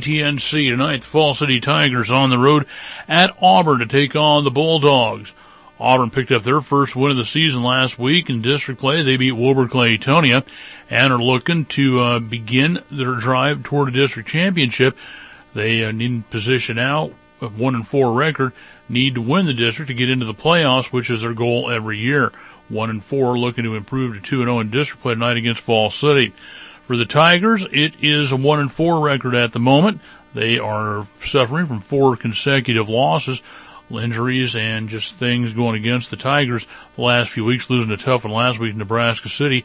KTNC tonight. The Fall City Tigers on the road at Auburn to take on the Bulldogs. Auburn picked up their first win of the season last week in district play. They beat Wilber-Claytonia and are looking to begin their drive toward a district championship. They need position now of 1-4 record, need to win the district to get into the playoffs, which is their goal every year. 1-4, looking to improve to 2-0 in district play tonight against Fall City. For the Tigers, it is a 1-4 record at the moment. They are suffering from 4 consecutive losses, injuries, and just things going against the Tigers the last few weeks, losing a tough one last week in Nebraska City,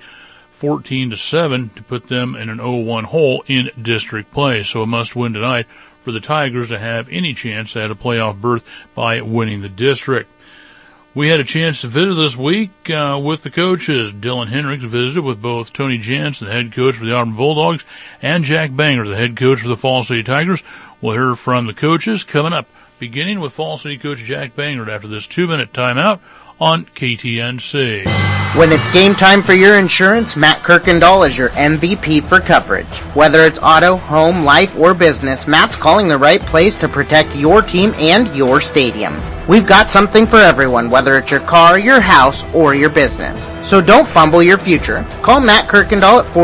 14-7, to put them in an 0-1 hole in district play. So a must-win tonight for the Tigers to have any chance at a playoff berth by winning the district. We had a chance to visit this week with the coaches. Dylan Hendricks visited with both Tony Jansen, the head coach for the Auburn Bulldogs, and Jack Banger, the head coach for the Fall City Tigers. We'll hear from the coaches coming up, beginning with Fall City coach Jack Banger after this 2-minute timeout on KTNC. When it's game time for your insurance, Matt Kirkendall is your MVP for coverage. Whether it's auto, home, life, or business, Matt's calling the right place to protect your team and your stadium. We've got something for everyone, whether it's your car, your house, or your business. So don't fumble your future. Call Matt Kirkendall at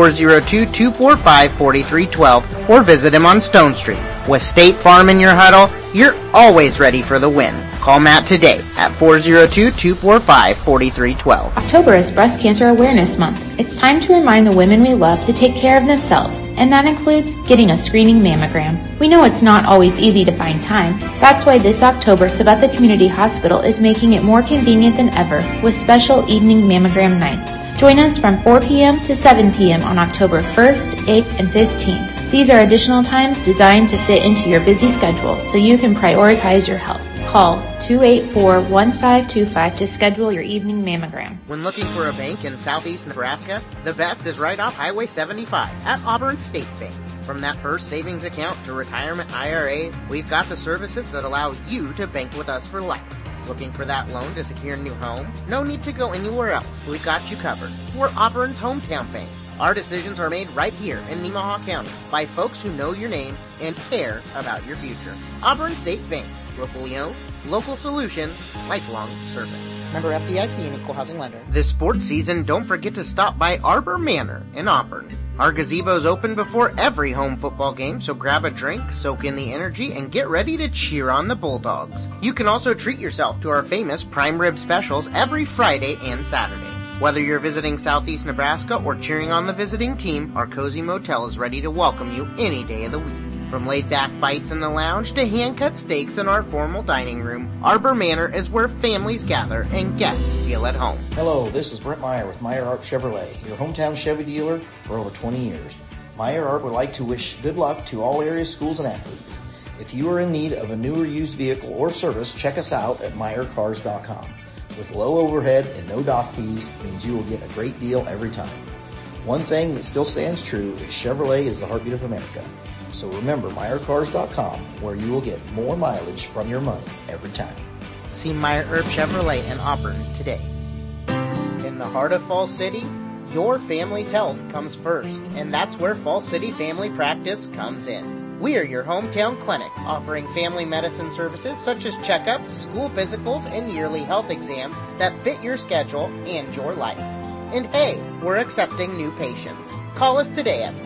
402-245-4312 or visit him on Stone Street. With State Farm in your huddle, you're always ready for the win. Call Matt today at 402-245-4312. October is Breast Cancer Awareness Month. It's time to remind the women we love to take care of themselves, and that includes getting a screening mammogram. We know it's not always easy to find time. That's why this October, Sabetha Community Hospital is making it more convenient than ever with special evening mammogram nights. Join us from 4 p.m. to 7 p.m. on October 1st, 8th, and 15th. These are additional times designed to fit into your busy schedule so you can prioritize your health. Call 284-1525 to schedule your evening mammogram. When looking for a bank in southeast Nebraska, the best is right off Highway 75 at Auburn State Bank. From that first savings account to retirement IRA, we've got the services that allow you to bank with us for life. Looking for that loan to secure a new home? No need to go anywhere else. We've got you covered. We're Auburn's hometown bank. Our decisions are made right here in Nemaha County by folks who know your name and care about your future. Auburn State Bank. Locally owned, local solutions, lifelong service. Member FDIC and Equal Housing Lender. This sports season, don't forget to stop by Arbor Manor in Auburn. Our gazebo's open before every home football game, so grab a drink, soak in the energy, and get ready to cheer on the Bulldogs. You can also treat yourself to our famous prime rib specials every Friday and Saturday. Whether you're visiting southeast Nebraska or cheering on the visiting team, our cozy motel is ready to welcome you any day of the week. From laid-back bites in the lounge to hand-cut steaks in our formal dining room, Arbor Manor is where families gather and guests feel at home. Hello, this is Brent Meyer with Meyer Arp Chevrolet, your hometown Chevy dealer for over 20 years. Meyer Arp would like to wish good luck to all area schools and athletes. If you are in need of a new or used vehicle or service, check us out at MeyerCars.com. With low overhead and no dock fees means you will get a great deal every time. One thing that still stands true is Chevrolet is the heartbeat of America. So remember MeyerCars.com, where you will get more mileage from your money every time. See Meyer Arp Chevrolet in Auburn today. In the heart of Fall City, your family's health comes first, and that's where Fall City Family Practice comes in. We are your hometown clinic, offering family medicine services such as checkups, school physicals, and yearly health exams that fit your schedule and your life. And hey, we're accepting new patients. Call us today at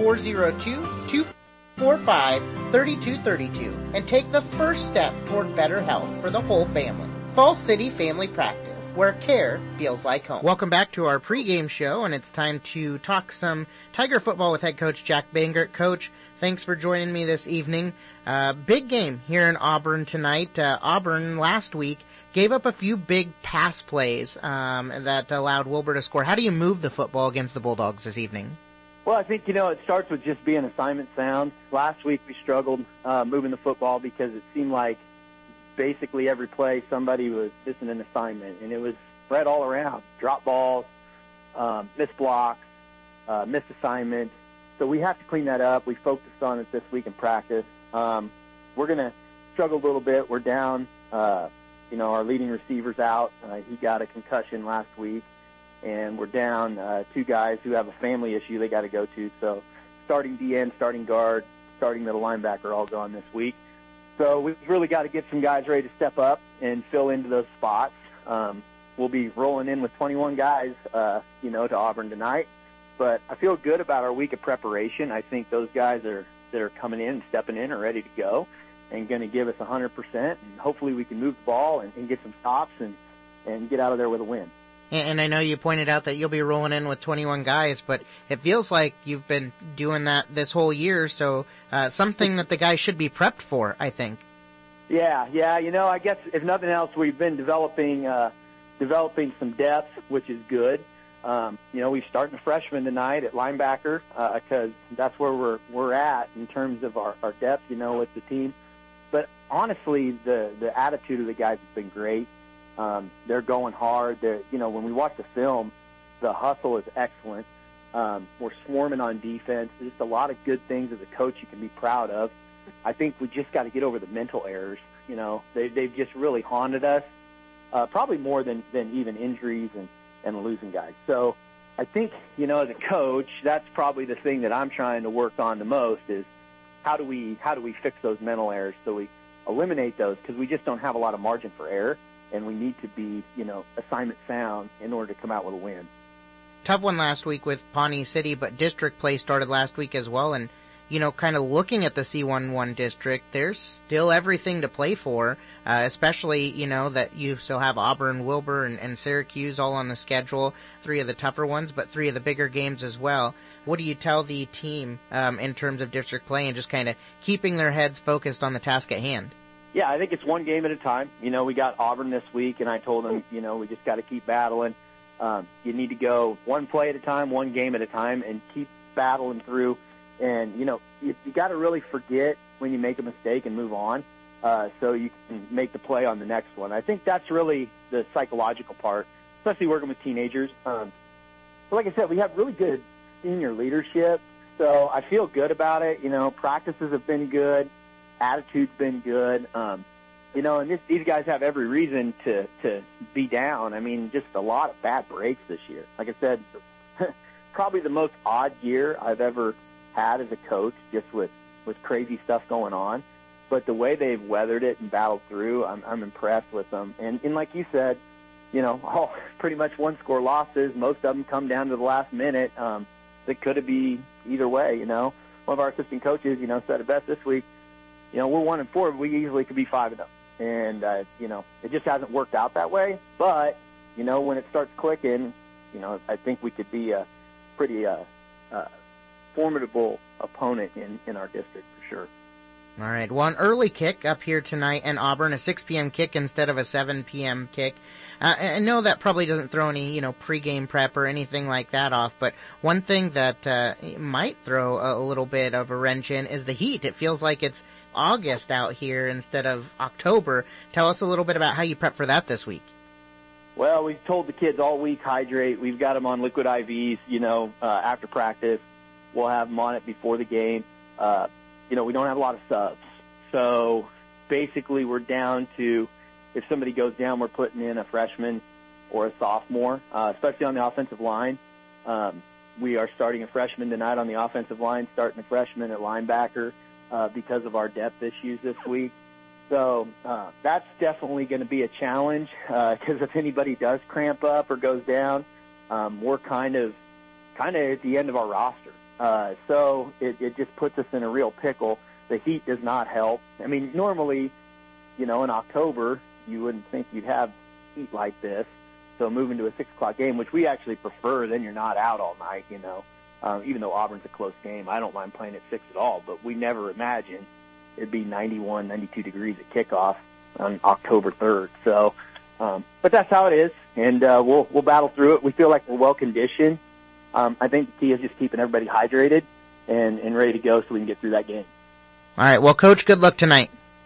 402-245-3232 and take the first step toward better health for the whole family. Fall City Family Practice, where care feels like home. Welcome back to our pregame show, and it's time to talk some Tiger football with head coach Jack Banger. Coach, thanks for joining me this evening. Big game here in Auburn tonight. Auburn last week gave up a few big pass plays that allowed Wilbur to score. How do you move the football against the Bulldogs this evening? Well, I think, it starts with just being assignment sound. Last week we struggled moving the football because it seemed like basically every play somebody was missing an assignment, and it was spread all around. Drop balls, missed blocks, missed assignment. So we have to clean that up. We focused on it this week in practice. We're going to struggle a little bit. We're down, our leading receiver's out. He got a concussion last week, and we're down 2 guys who have a family issue they got to go to. So starting DN, starting guard, starting middle linebacker all gone this week. So we've really got to get some guys ready to step up and fill into those spots. We'll be rolling in with 21 guys, to Auburn tonight. But I feel good about our week of preparation. I think those guys that are coming in and stepping in are ready to go and going to give us 100%. And hopefully we can move the ball and get some stops and get out of there with a win. And I know you pointed out that you'll be rolling in with 21 guys, but it feels like you've been doing that this whole year, so something that the guys should be prepped for, I think. Yeah. I guess if nothing else, we've been developing some depth, which is good. We're starting a freshman tonight at linebacker because that's where we're at in terms of our depth, with the team. But honestly, the attitude of the guys has been great. They're going hard. When we watch the film, the hustle is excellent. We're swarming on defense. There's just a lot of good things as a coach you can be proud of. I think we just got to get over the mental errors. They've just really haunted us, probably more than even injuries and losing guys. So I think, as a coach, that's probably the thing that I'm trying to work on the most is how do we fix those mental errors so we eliminate those, because we just don't have a lot of margin for error, and we need to be, assignment sound in order to come out with a win. Tough one last week with Pawnee City, but district play started last week as well, and kind of looking at the C11 district, there's still everything to play for, especially, that you still have Auburn, Wilbur, and Syracuse all on the schedule, 3 of the tougher ones, but 3 of the bigger games as well. What do you tell the team in terms of district play and just kind of keeping their heads focused on the task at hand? Yeah, I think it's one game at a time. We got Auburn this week, and I told them, we just got to keep battling. You need to go one play at a time, one game at a time, and keep battling through. And, you got to really forget when you make a mistake and move on so you can make the play on the next one. I think that's really the psychological part, especially working with teenagers. But like I said, we have really good senior leadership, so I feel good about it. Practices have been good. Attitude's been good. And these guys have every reason to be down. I mean, just a lot of bad breaks this year. Like I said, probably the most odd year I've ever had as a coach, just with crazy stuff going on. But the way they've weathered it and battled through, I'm impressed with them. And like you said, all pretty much one-score losses. Most of them come down to the last minute. That could be either way. One of our assistant coaches, said it best this week. We're 1-4, but we easily could be 5-0. And it just hasn't worked out that way. But when it starts clicking, I think we could be a pretty formidable opponent in our district for sure. All right. Well, an early kick up here tonight in Auburn, a 6 p.m. kick instead of a 7 p.m. kick. I know that probably doesn't throw any, pregame prep or anything like that off, but one thing that might throw a little bit of a wrench in is the heat. It feels like it's August out here instead of October. Tell us a little bit about how you prep for that this week. Well, we've told the kids all week, hydrate. We've got them on liquid IVs, after practice. We'll have them on it before the game. We don't have a lot of subs. So basically we're down to, if somebody goes down, we're putting in a freshman or a sophomore, especially on the offensive line. We are starting a freshman tonight on the offensive line, starting a freshman at linebacker because of our depth issues this week. So that's definitely going to be a challenge because if anybody does cramp up or goes down, we're kind of at the end of our roster. So it just puts us in a real pickle. The heat does not help. I mean, normally, in October, you wouldn't think you'd have heat like this. So moving to a 6 o'clock game, which we actually prefer, then you're not out all night, even though Auburn's a close game. I don't mind playing at 6 at all, but we never imagined it'd be 91, 92 degrees at kickoff on October 3rd. So, but that's how it is, and we'll battle through it. We feel like we're well conditioned. I think the key is just keeping everybody hydrated and ready to go so we can get through that game. All right. Well, Coach, good luck tonight.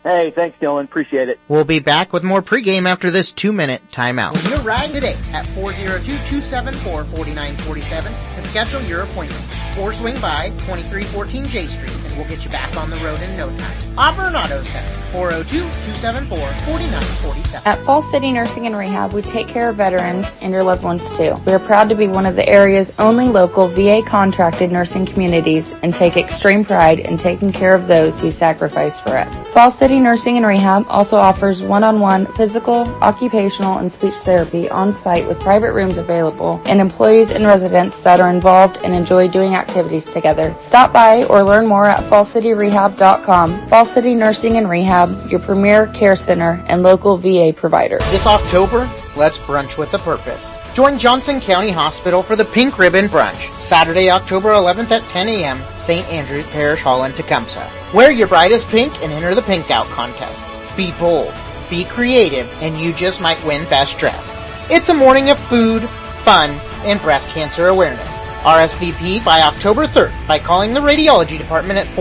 Hey, thanks, Dylan. Appreciate it. We'll be back with more pregame after this 2-minute timeout. Give me a ride today at 402-274-4947 to schedule your appointment. Or swing by 2314 J Street, and we'll get you back on the road in no time. Auburn Auto Center, 402-274-4947. At Falls City Nursing and Rehab, we take care of veterans and your loved ones too. We are proud to be one of the area's only local VA-contracted nursing communities and take extreme pride in taking care of those who sacrifice for us. Falls City Nursing and Rehab also offers one-on-one physical, occupational, and speech therapy on-site with private rooms available and employees and residents that are involved and enjoy doing activities together. Stop by or learn more at fallcityrehab.com. Falls City Nursing and Rehab, your premier care center and local VA provider. This October, let's brunch with a purpose. Join Johnson County Hospital for the Pink Ribbon Brunch, Saturday, October 11th at 10 a.m., St. Andrew's Parish Hall in Tecumseh. Wear your brightest pink and enter the Pink Out contest. Be bold, be creative, and you just might win Best Dress. It's a morning of food, fun, and breast cancer awareness. RSVP by October 3rd by calling the radiology department at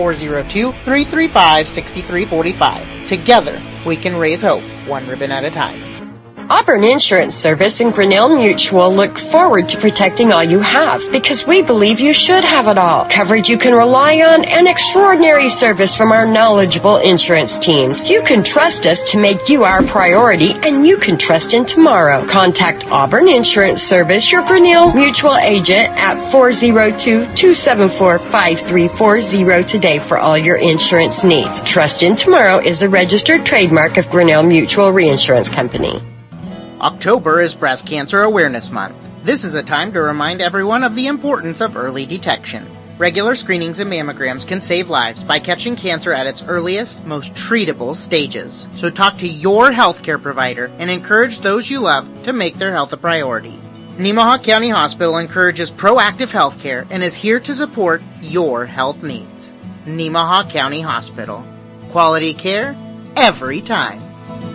402-335-6345. Together, we can raise hope, one ribbon at a time. Auburn Insurance Service and Grinnell Mutual look forward to protecting all you have because we believe you should have it all. Coverage you can rely on and extraordinary service from our knowledgeable insurance teams. You can trust us to make you our priority and you can trust in tomorrow. Contact Auburn Insurance Service, your Grinnell Mutual agent at 402-274-5340 today for all your insurance needs. Trust in Tomorrow is a registered trademark of Grinnell Mutual Reinsurance Company. October is Breast Cancer Awareness Month. This is a time to remind everyone of the importance of early detection. Regular screenings and mammograms can save lives by catching cancer at its earliest, most treatable stages. So talk to your healthcare provider and encourage those you love to make their health a priority. Nemaha County Hospital encourages proactive healthcare and is here to support your health needs. Nemaha County Hospital. Quality care every time.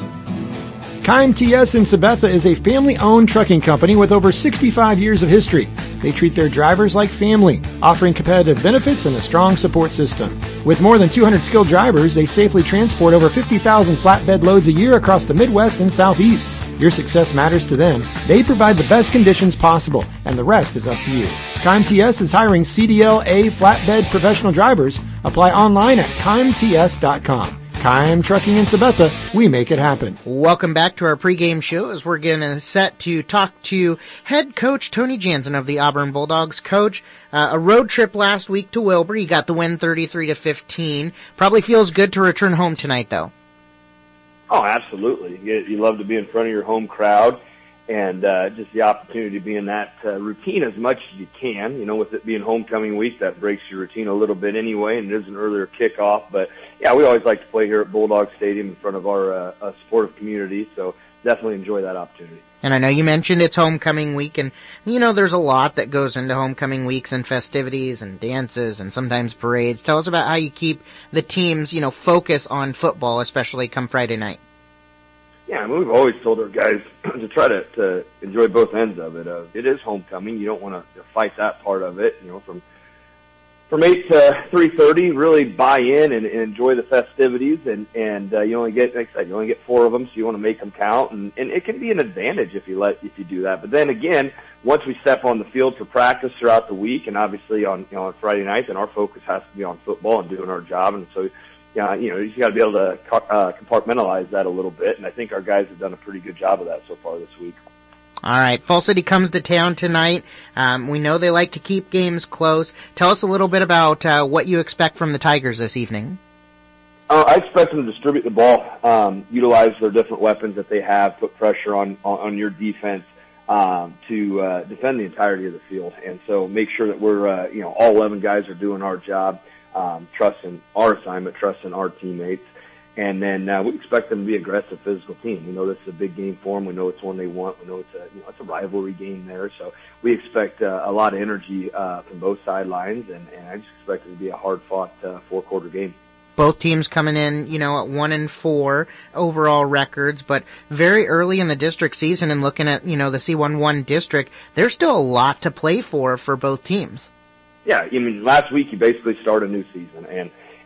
KMTS in Sabetha is a family-owned trucking company with over 65 years of history. They treat their drivers like family, offering competitive benefits and a strong support system. With more than 200 skilled drivers, they safely transport over 50,000 flatbed loads a year across the Midwest and Southeast. Your success matters to them. They provide the best conditions possible, and the rest is up to you. KMTS is hiring CDL-A flatbed professional drivers. Apply online at KMTS.com. Kime Trucking in Sabetha, we make it happen. Welcome back to our pregame show as we're going to set to talk to head coach Tony Jansen of the Auburn Bulldogs. Coach, a road trip last week to Wilbur. You got the win 33-15. Probably feels good to return home tonight, though. Oh, absolutely. You love to be in front of your home crowd and just the opportunity to be in that routine as much as you can. You know, with it being homecoming week, that breaks your routine a little bit anyway, and it is an earlier kickoff. But, yeah, we always like to play here at Bulldog Stadium in front of our supportive community, so definitely enjoy that opportunity. And I know you mentioned it's homecoming week, and, you know, there's a lot that goes into homecoming weeks and festivities and dances and sometimes parades. Tell us about how you keep the teams, you know, focus on football, especially come Friday night. Yeah, I mean, we've always told our guys to try to enjoy both ends of it. It is homecoming. You don't want to fight that part of it. You know, from 8 to 3:30, really buy in and enjoy the festivities. And you only get, like I said, you only get 4 of them, so you want to make them count. And it can be an advantage if you do that. But then again, once we step on the field for practice throughout the week, and obviously on Friday night, then our focus has to be on football and doing our job. And so, yeah, you know, you got to be able to compartmentalize that a little bit, and I think our guys have done a pretty good job of that so far this week. All right, Fall City comes to town tonight. We know they like to keep games close. Tell us a little bit about what you expect from the Tigers this evening. I expect them to distribute the ball, utilize their different weapons that they have, put pressure on your defense to defend the entirety of the field, and so make sure that we're all 11 guys are doing our job. Trusting our assignment, trusting our teammates, and then we expect them to be an aggressive, physical team. We know this is a big game for them. We know it's one they want. We know it's a rivalry game there. So we expect a lot of energy from both sidelines, and I just expect it to be a hard-fought 4-quarter game. Both teams coming in, at 1-4 overall records, but very early in the district season and looking at, the C11 district, there's still a lot to play for both teams. Yeah, I mean, last week you basically start a new season, and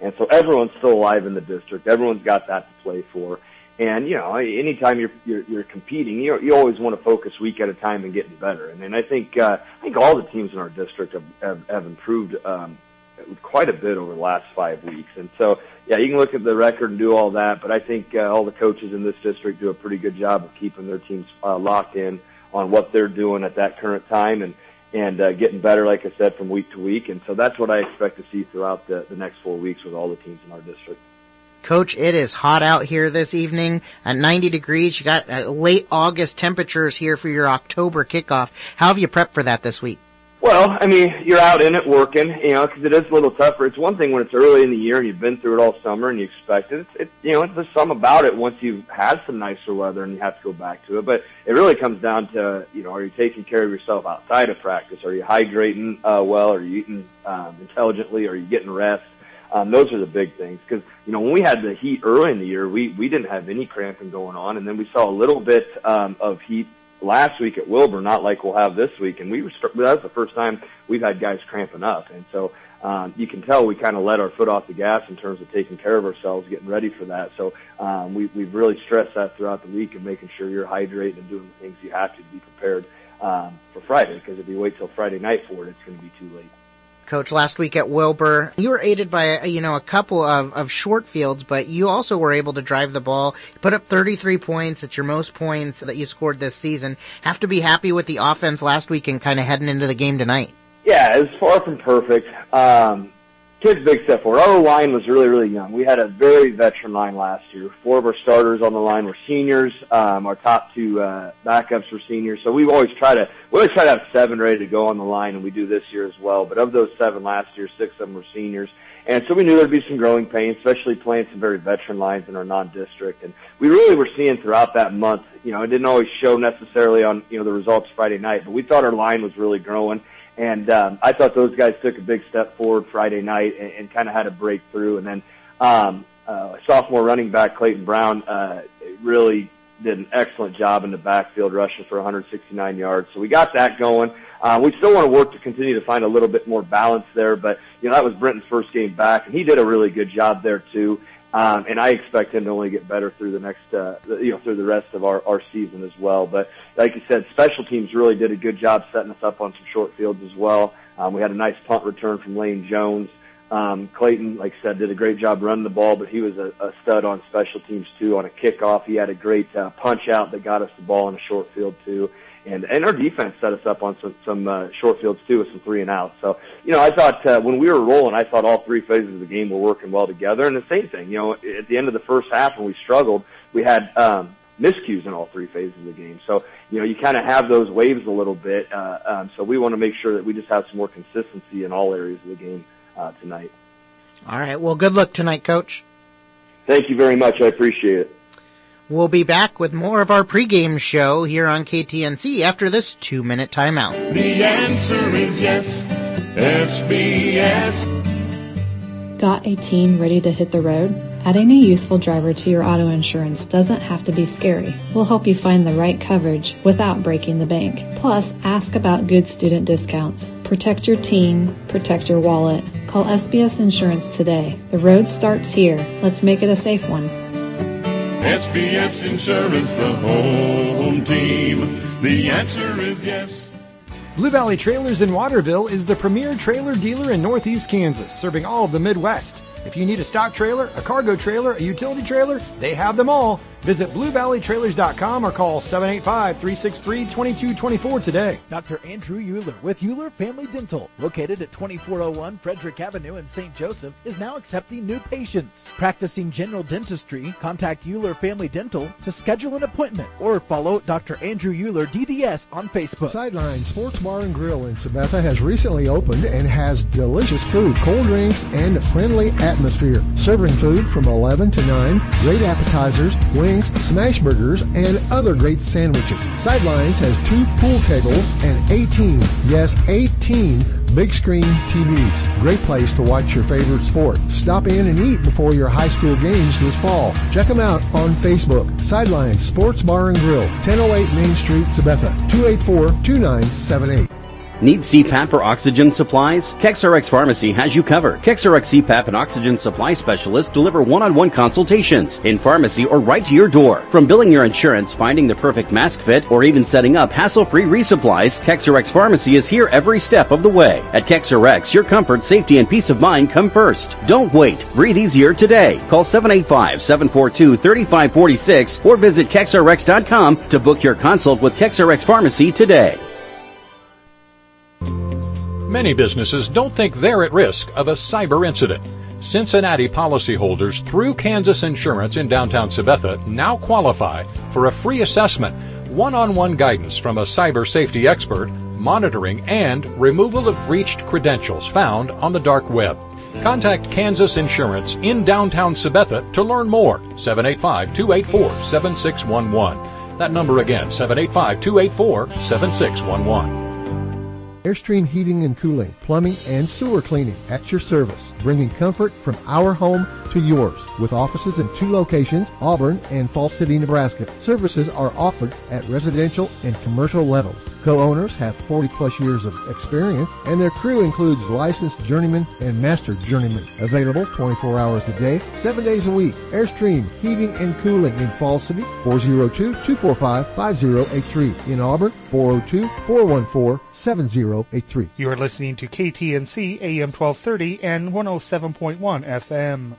And so everyone's still alive in the district. Everyone's got that to play for. And, anytime you're competing, you always want to focus week at a time and getting better. And I think all the teams in our district have improved quite a bit over the last 5 weeks. And so, yeah, you can look at the record and do all that, but I think all the coaches in this district do a pretty good job of keeping their teams locked in on what they're doing at that current time and getting better, like I said, from week to week. And so that's what I expect to see throughout the next 4 weeks with all the teams in our district. Coach, it is hot out here this evening at 90 degrees. You got late August temperatures here for your October kickoff. How have you prepped for that this week? Well, I mean, you're out in it working, because it is a little tougher. It's one thing when it's early in the year and you've been through it all summer and you expect it. There's some about it once you've had some nicer weather and you have to go back to it. But it really comes down to, are you taking care of yourself outside of practice? Are you hydrating well? Are you eating intelligently? Are you getting rest? Those are the big things. Because, when we had the heat early in the year, we didn't have any cramping going on. And then we saw a little bit of heat last week at Wilbur, not like we'll have this week. And that was the first time we've had guys cramping up. And so you can tell we kind of let our foot off the gas in terms of taking care of ourselves, getting ready for that. So we've really stressed that throughout the week and making sure you're hydrating and doing the things you have to be prepared for Friday. Because if you wait till Friday night for it, it's going to be too late. Coach, last week at Wilbur, you were aided by, a couple of short fields, but you also were able to drive the ball. You put up 33 points. It's your most points that you scored this season. Have to be happy with the offense last week and kind of heading into the game tonight. Yeah, it was far from perfect. Kid's big step forward. Our line was really, really young. We had a very veteran line last year. 4 of our starters on the line were seniors. Our top 2 backups were seniors. So we always try to have 7 ready to go on the line, and we do this year as well. But of those 7 last year, 6 of them were seniors. And so we knew there'd be some growing pains, especially playing some very veteran lines in our non-district. And we really were seeing throughout that month, it didn't always show necessarily on, the results Friday night, but we thought our line was really growing. And I thought those guys took a big step forward Friday night and kind of had a breakthrough. And then sophomore running back Clayton Brown really did an excellent job in the backfield, rushing for 169 yards. So we got that going. We still want to work to continue to find a little bit more balance there, but that was Brenton's first game back, and he did a really good job there too. And I expect him to only get better through the next, through the rest of our season as well. But like you said, special teams really did a good job setting us up on some short fields as well. We had a nice punt return from Lane Jones. Clayton, like I said, did a great job running the ball, but he was a stud on special teams too. On a kickoff, he had a great punch out that got us the ball in a short field too. And our defense set us up on some short fields too with some 3 and outs. So, I thought when we were rolling, I thought all 3 phases of the game were working well together. And the same thing, at the end of the first half when we struggled, we had miscues in all 3 phases of the game. So, you kind of have those waves a little bit. So we want to make sure that we just have some more consistency in all areas of the game tonight. All right. Well, good luck tonight, Coach. Thank you very much. I appreciate it. We'll be back with more of our pregame show here on KTNC after this 2-minute timeout. The answer is yes, SBS. Got a teen ready to hit the road? Adding a youthful driver to your auto insurance doesn't have to be scary. We'll help you find the right coverage without breaking the bank. Plus, ask about good student discounts. Protect your teen, protect your wallet. Call SBS Insurance today. The road starts here. Let's make it a safe one. SBS Insurance, the home team. The answer is yes. Blue Valley Trailers in Waterville is the premier trailer dealer in Northeast Kansas, serving all of the Midwest. If you need a stock trailer, a cargo trailer, a utility trailer, they have them all. Visit BlueValleyTrailers.com or call 785-363-2224 today. Dr. Andrew Euler with Euler Family Dental, located at 2401 Frederick Avenue in St. Joseph, is now accepting new patients. Practicing general dentistry, contact Euler Family Dental to schedule an appointment or follow Dr. Andrew Euler DDS on Facebook. Sideline Sports Bar and Grill in Sabetha has recently opened and has delicious food, cold drinks, and a friendly atmosphere. Serving food from 11 to 9, great appetizers, wings, smash burgers, and other great sandwiches. Sidelines has 2 pool tables and 18 big screen TVs. Great place to watch your favorite sport. Stop in and eat before your high school games this fall. Check them out on Facebook. Sidelines Sports Bar and Grill, 1008 Main Street, Sabetha, 284-2978. Need CPAP or oxygen supplies? KexRx Pharmacy has you covered. KexRx CPAP and oxygen supply specialists deliver one-on-one consultations in pharmacy or right to your door. From billing your insurance, finding the perfect mask fit, or even setting up hassle-free resupplies, KexRx Pharmacy is here every step of the way. At KexRx, your comfort, safety, and peace of mind come first. Don't wait. Breathe easier today. Call 785-742-3546 or visit KexRx.com to book your consult with KexRx Pharmacy today. Many businesses don't think they're at risk of a cyber incident. Cincinnati policyholders through Kansas Insurance in downtown Sabetha now qualify for a free assessment, one-on-one guidance from a cyber safety expert, monitoring and removal of breached credentials found on the dark web. Contact Kansas Insurance in downtown Sabetha to learn more. 785-284-7611. That number again, 785-284-7611. Airstream Heating and Cooling, Plumbing, and Sewer Cleaning at your service, bringing comfort from our home to yours. With offices in 2 locations, Auburn and Falls City, Nebraska. Services are offered at residential and commercial levels. Co-owners have 40-plus years of experience, and their crew includes licensed journeymen and master journeymen. Available 24 hours a day, 7 days a week. Airstream Heating and Cooling in Falls City, 402-245-5083. In Auburn, 402-414-7083. You are listening to KTNC AM 1230 and 107.1 FM.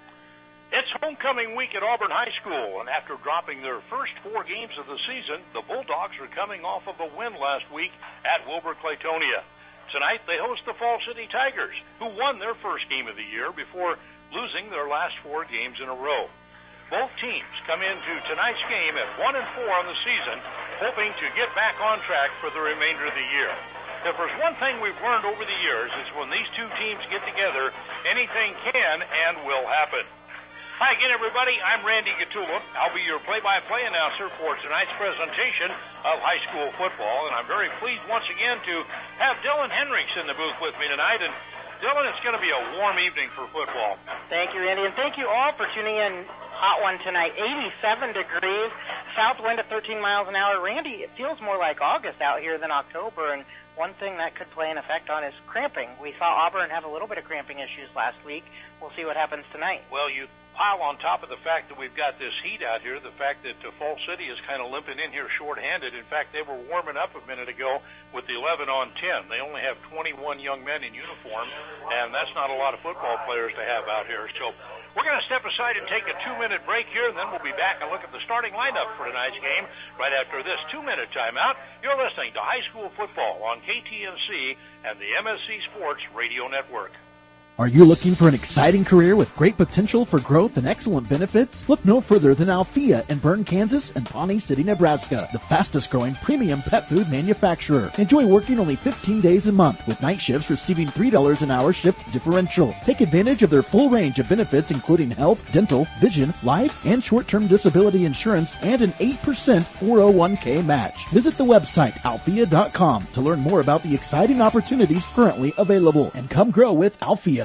It's homecoming week at Auburn High School, and after dropping their first 4 games of the season, the Bulldogs are coming off of a win last week at Wilber-Clatonia. Tonight, they host the Falls City Tigers, who won their first game of the year before losing their last 4 games in a row. Both teams come into tonight's game at 1-4 on the season, hoping to get back on track for the remainder of the year. If there's one thing we've learned over the years, it's when these 2 teams get together, anything can and will happen. Hi again, everybody. I'm Randy Gatula. I'll be your play-by-play announcer for tonight's presentation of high school football, and I'm very pleased once again to have Dylan Henrichs in the booth with me tonight. And Dylan, it's going to be a warm evening for football. Thank you, Randy, and thank you all for tuning in. Hot one tonight, 87 degrees, south wind at 13 miles an hour. Randy, it feels more like August out here than October, and one thing that could play an effect on is cramping. We saw Auburn have a little bit of cramping issues last week. We'll see what happens tonight. Well, you pile on top of the fact that we've got this heat out here, the fact that Falls City is kind of limping in here short-handed. In fact, they were warming up a minute ago with the 11 on 10. They only have 21 young men in uniform, and that's not a lot of football players to have out here. So we're going to step aside and take a 2-minute break here, and then we'll be back and look at the starting lineup for tonight's game right after this 2-minute timeout. You're listening to High School Football on KTNC and the MSC Sports Radio Network. Are you looking for an exciting career with great potential for growth and excellent benefits? Look no further than Althea in Bern, Kansas and Pawnee City, Nebraska, the fastest-growing premium pet food manufacturer. Enjoy working only 15 days a month with night shifts receiving $3 an hour shift differential. Take advantage of their full range of benefits including health, dental, vision, life, and short-term disability insurance and an 8% 401k match. Visit the website althea.com to learn more about the exciting opportunities currently available and come grow with Althea.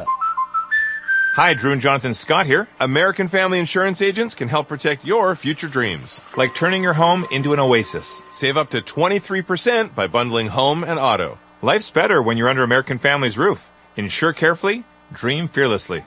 Hi, Drew and Jonathan Scott here. American Family Insurance agents can help protect your future dreams, like turning your home into an oasis. Save up to 23% by bundling home and auto. Life's better when you're under American Family's roof. Insure carefully, dream fearlessly.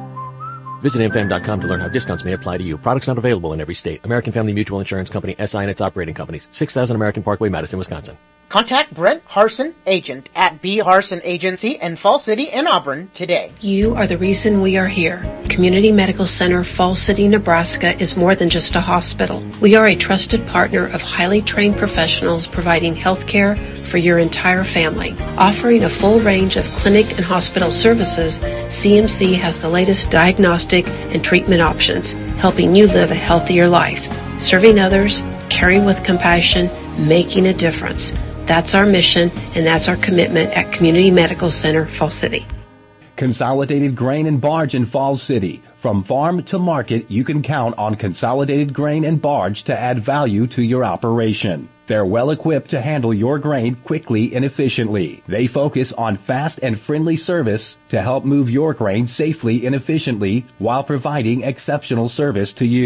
Visit amfam.com to learn how discounts may apply to you. Products not available in every state. American Family Mutual Insurance Company, SI and its operating companies. 6000 American Parkway, Madison, Wisconsin. Contact Brent Harson, agent at B. Harson Agency in Falls City and Auburn today. You are the reason we are here. Community Medical Center Falls City, Nebraska is more than just a hospital. We are a trusted partner of highly trained professionals providing health care for your entire family. Offering a full range of clinic and hospital services, CMC has the latest diagnostic and treatment options, helping you live a healthier life. Serving others, caring with compassion, making a difference. That's our mission, and that's our commitment at Community Medical Center, Falls City. Consolidated Grain and Barge in Falls City. From farm to market, you can count on Consolidated Grain and Barge to add value to your operation. They're well equipped to handle your grain quickly and efficiently. They focus on fast and friendly service to help move your grain safely and efficiently while providing exceptional service to you.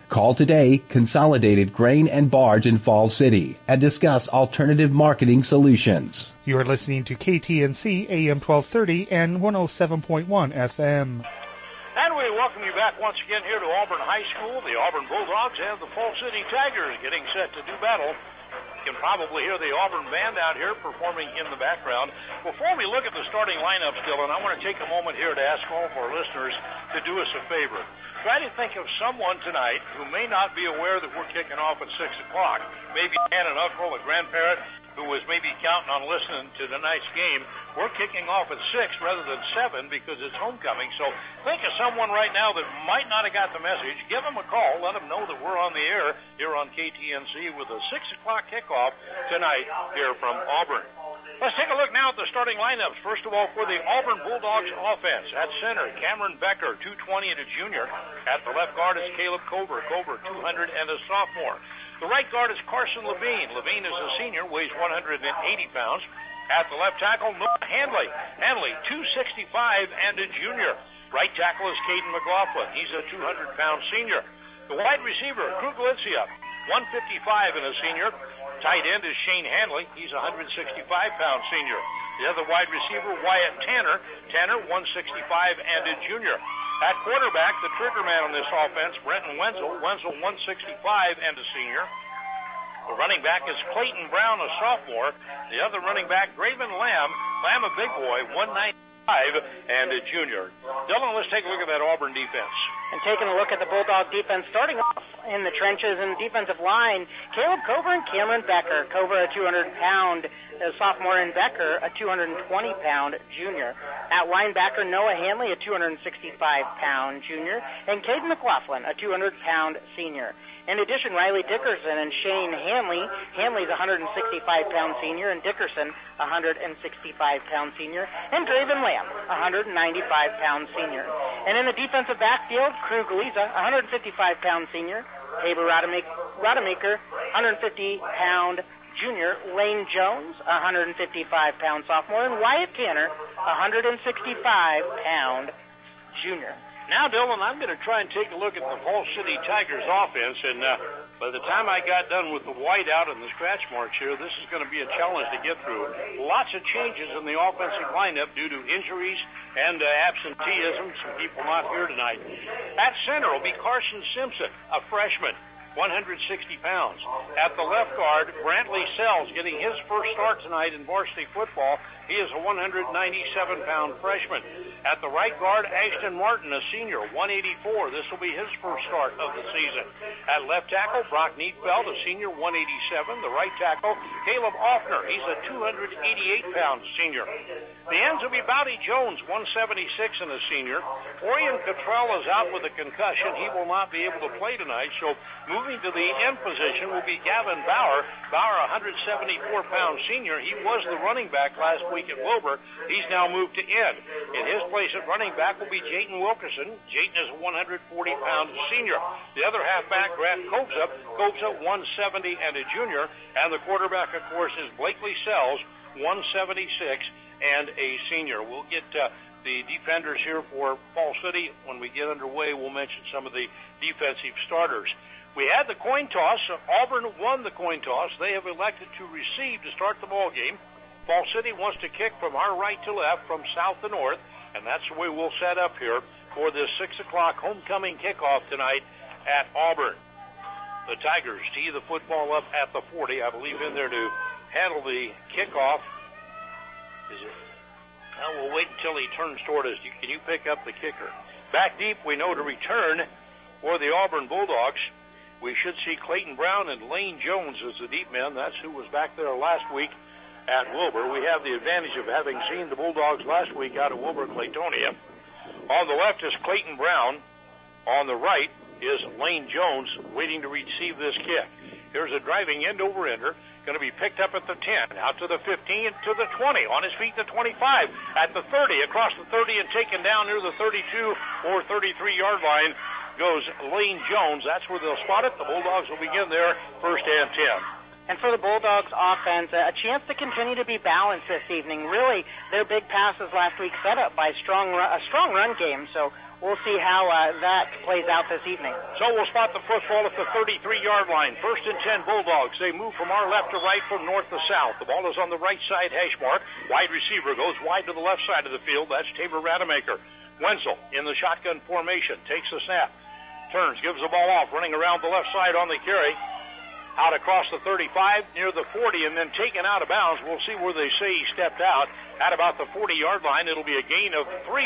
Call today Consolidated Grain and Barge in Falls City and discuss alternative marketing solutions. You are listening to KTNC AM 1230 and 107.1 FM. And we welcome you back once again here to Auburn High School. The Auburn Bulldogs and the Falls City Tigers getting set to do battle. You can probably hear the Auburn band out here performing in the background. Before we look at the starting lineups, Dylan, I want to take a moment here to ask all of our listeners to do us a favor. Try to think of someone tonight who may not be aware that we're kicking off at 6 o'clock. Maybe an aunt, an uncle, a grandparent who was maybe counting on listening to tonight's game. We're kicking off at 6 rather than 7 because it's homecoming. So think of someone right now that might not have got the message. Give them a call. Let them know that we're on the air here on KTNC with a 6 o'clock kickoff tonight here from Auburn. Let's take a look now at the starting lineups. First of all, for the Auburn Bulldogs offense, at center, Cameron Becker, 220 and a junior. At the left guard is Caleb Cover, 200 and a sophomore. The right guard is Carson Levine. Levine is a senior, weighs 180 pounds. At the left tackle, Noah Handley. Handley, 265 and a junior. Right tackle is Caden McLaughlin. He's a 200-pound senior. The wide receiver, Krug Galizia, 155 and a senior. Tight end is Shane Handley. He's a 165-pound senior. The other wide receiver, Wyatt Tanner. Tanner, 165 and a junior. At quarterback, the trigger man on this offense, Brenton Wenzel. Wenzel, 165 and a senior. The running back is Clayton Brown, a sophomore. The other running back, Graven Lamb. Lamb, a big boy, 195 and a junior. Dylan, let's take a look at that Auburn defense. And taking a look at the Bulldog defense, starting off in the trenches and defensive line, Caleb Cover and Cameron Becker. Cover, a 200-pound sophomore, and Becker, a 220-pound junior. At linebacker, Noah Handley, a 265-pound junior, and Caden McLaughlin, a 200-pound senior. In addition, Riley Dickerson and Shane Handley. Handley's a 165-pound senior, and Dickerson, a 165-pound senior, and Draven Lamb, a 195-pound senior. And in the defensive backfield, Krug Galizia, a 155-pound senior, Tabor Rodemaker, 150-pound junior, Lane Jones, a 155-pound sophomore, and Wyatt Tanner, a 165-pound junior. Now, Dylan, I'm going to try and take a look at the Falls City Tigers offense, and by the time I got done with the whiteout and the scratch marks here, this is going to be a challenge to get through. Lots of changes in the offensive lineup due to injuries and absenteeism, some people not here tonight. At center will be Carson Simpson, a freshman, 160 pounds. At the left guard, Brantley Sells getting his first start tonight in varsity football. He is a 197-pound freshman. At the right guard, Ashton Martin, a senior, 184. This will be his first start of the season. At left tackle, Brock Neatfeld, a senior, 187. The right tackle, Caleb Offner. He's a 288-pound senior. The ends will be Bowdy Jones, 176 and a senior. Orion Cottrell is out with a concussion. He will not be able to play tonight, so moving to the end position will be Gavin Bauer. Bauer, a 174-pound senior. He was the running back last week at Wilbur. He's now moved to end. In his place at running back will be Jayton Wilkerson. Jayton is a 140-pound senior. The other halfback, Grant Kobza, 170 and a junior. And the quarterback, of course, is Blakely Sells, 176 and a senior. We'll get the defenders here for Falls City. When we get underway, we'll mention some of the defensive starters. We had the coin toss. Auburn won the coin toss. They have elected to receive to start the ball game. Falls City wants to kick from our right to left, from south to north, and that's the way we'll set up here for this 6 o'clock homecoming kickoff tonight at Auburn. The Tigers tee the football up at the 40, I believe, in there to handle the kickoff. Is it? Well, we'll wait until he turns toward us. Can you pick up the kicker? Back deep, we know to return for the Auburn Bulldogs. We should see Clayton Brown and Lane Jones as the deep men. That's who was back there last week at Wilbur. We have the advantage of having seen the Bulldogs last week out of Wilbur Claytonia. On the left is Clayton Brown. On the right is Lane Jones waiting to receive this kick. Here's a driving end-over-ender. Going to be picked up at the 10, out to the 15, to the 20, on his feet to 25, at the 30, across the 30, and taken down near the 32 or 33-yard line goes Lane Jones. That's where they'll spot it. The Bulldogs will begin their first and 10. And for the Bulldogs offense, a chance to continue to be balanced this evening. Really, their big passes last week set up by a strong run game. So we'll see how that plays out this evening. So we'll spot the football at the 33-yard line. 1st and 10 Bulldogs. They move from our left to right, from north to south. The ball is on the right side hash mark. Wide receiver goes wide to the left side of the field. That's Tabor Rademacher. Wenzel in the shotgun formation. Takes the snap. Turns, gives the ball off, running around the left side on the carry. Out across the 35, near the 40, and then taken out of bounds. We'll see where they say he stepped out. At about the 40-yard line, it'll be a gain of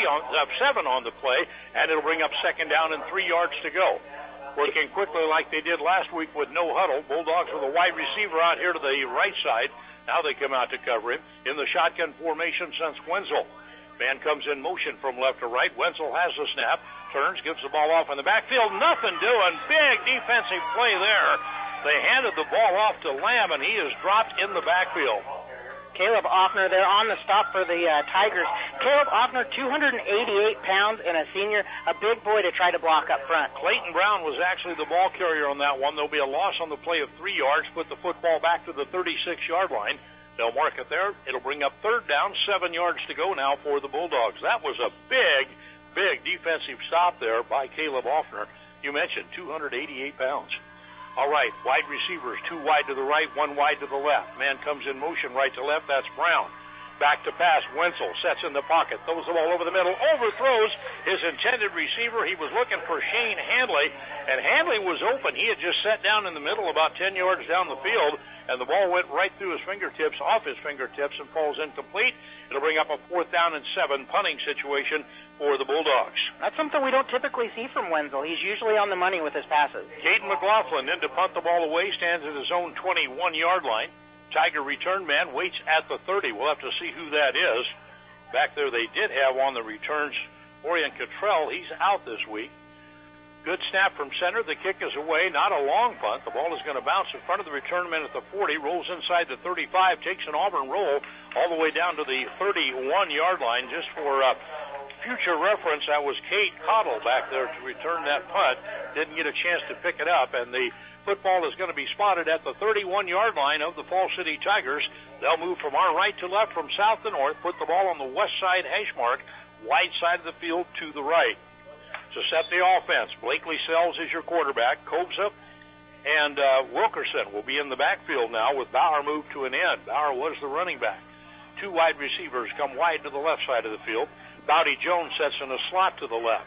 7 on the play, and it'll bring up 2nd down and 3 yards to go. Working quickly like they did last week with no huddle. Bulldogs with a wide receiver out here to the right side. Now they come out to cover him. In the shotgun formation since Wenzel. Man comes in motion from left to right. Wenzel has the snap. Turns, gives the ball off in the backfield. Nothing doing. Big defensive play there. They handed the ball off to Lamb, and he is dropped in the backfield. Caleb Offner there on the stop for the Tigers. Caleb Offner, 288 pounds and a senior, a big boy to try to block up front. Clayton Brown was actually the ball carrier on that one. There'll be a loss on the play of 3 yards, put the football back to the 36-yard line. They'll mark it there. It'll bring up 3rd down, 7 yards to go now for the Bulldogs. That was a big defensive stop there by Caleb Offner. You mentioned 288 pounds. All right, wide receivers, 2 wide to the right, 1 wide to the left. Man comes in motion right to left. That's Brown. Back to pass. Wenzel sets in the pocket, throws the ball over the middle, overthrows his intended receiver. He was looking for Shane Handley, and Handley was open. He had just sat down in the middle about 10 yards down the field, and the ball went right through his fingertips, off his fingertips, and falls incomplete. It'll bring up a 4th down and 7 punting situation for the Bulldogs. That's something we don't typically see from Wenzel. He's usually on the money with his passes. Caden McLaughlin in to punt the ball away, stands at his own 21-yard line. Tiger return man waits at the 30. We'll have to see who that is. Back there they did have on the returns Orion Cottrell. He's out this week. Good snap from center. The kick is away. Not a long punt. The ball is going to bounce in front of the return man at the 40. Rolls inside the 35. Takes an Auburn roll all the way down to the 31-yard line. Just for future reference, that was Kate Cottle back there to return that punt. Didn't get a chance to pick it up, and the football is going to be spotted at the 31-yard line of the Fall City Tigers. They'll move from our right to left, from south to north, put the ball on the west side hash mark, wide side of the field to the right. To set the offense, Blakely Sells is your quarterback. Kobza and Wilkerson will be in the backfield now, with Bauer moved to an end. Bauer was the running back. 2 wide receivers come wide to the left side of the field. Bowdy Jones sets in a slot to the left.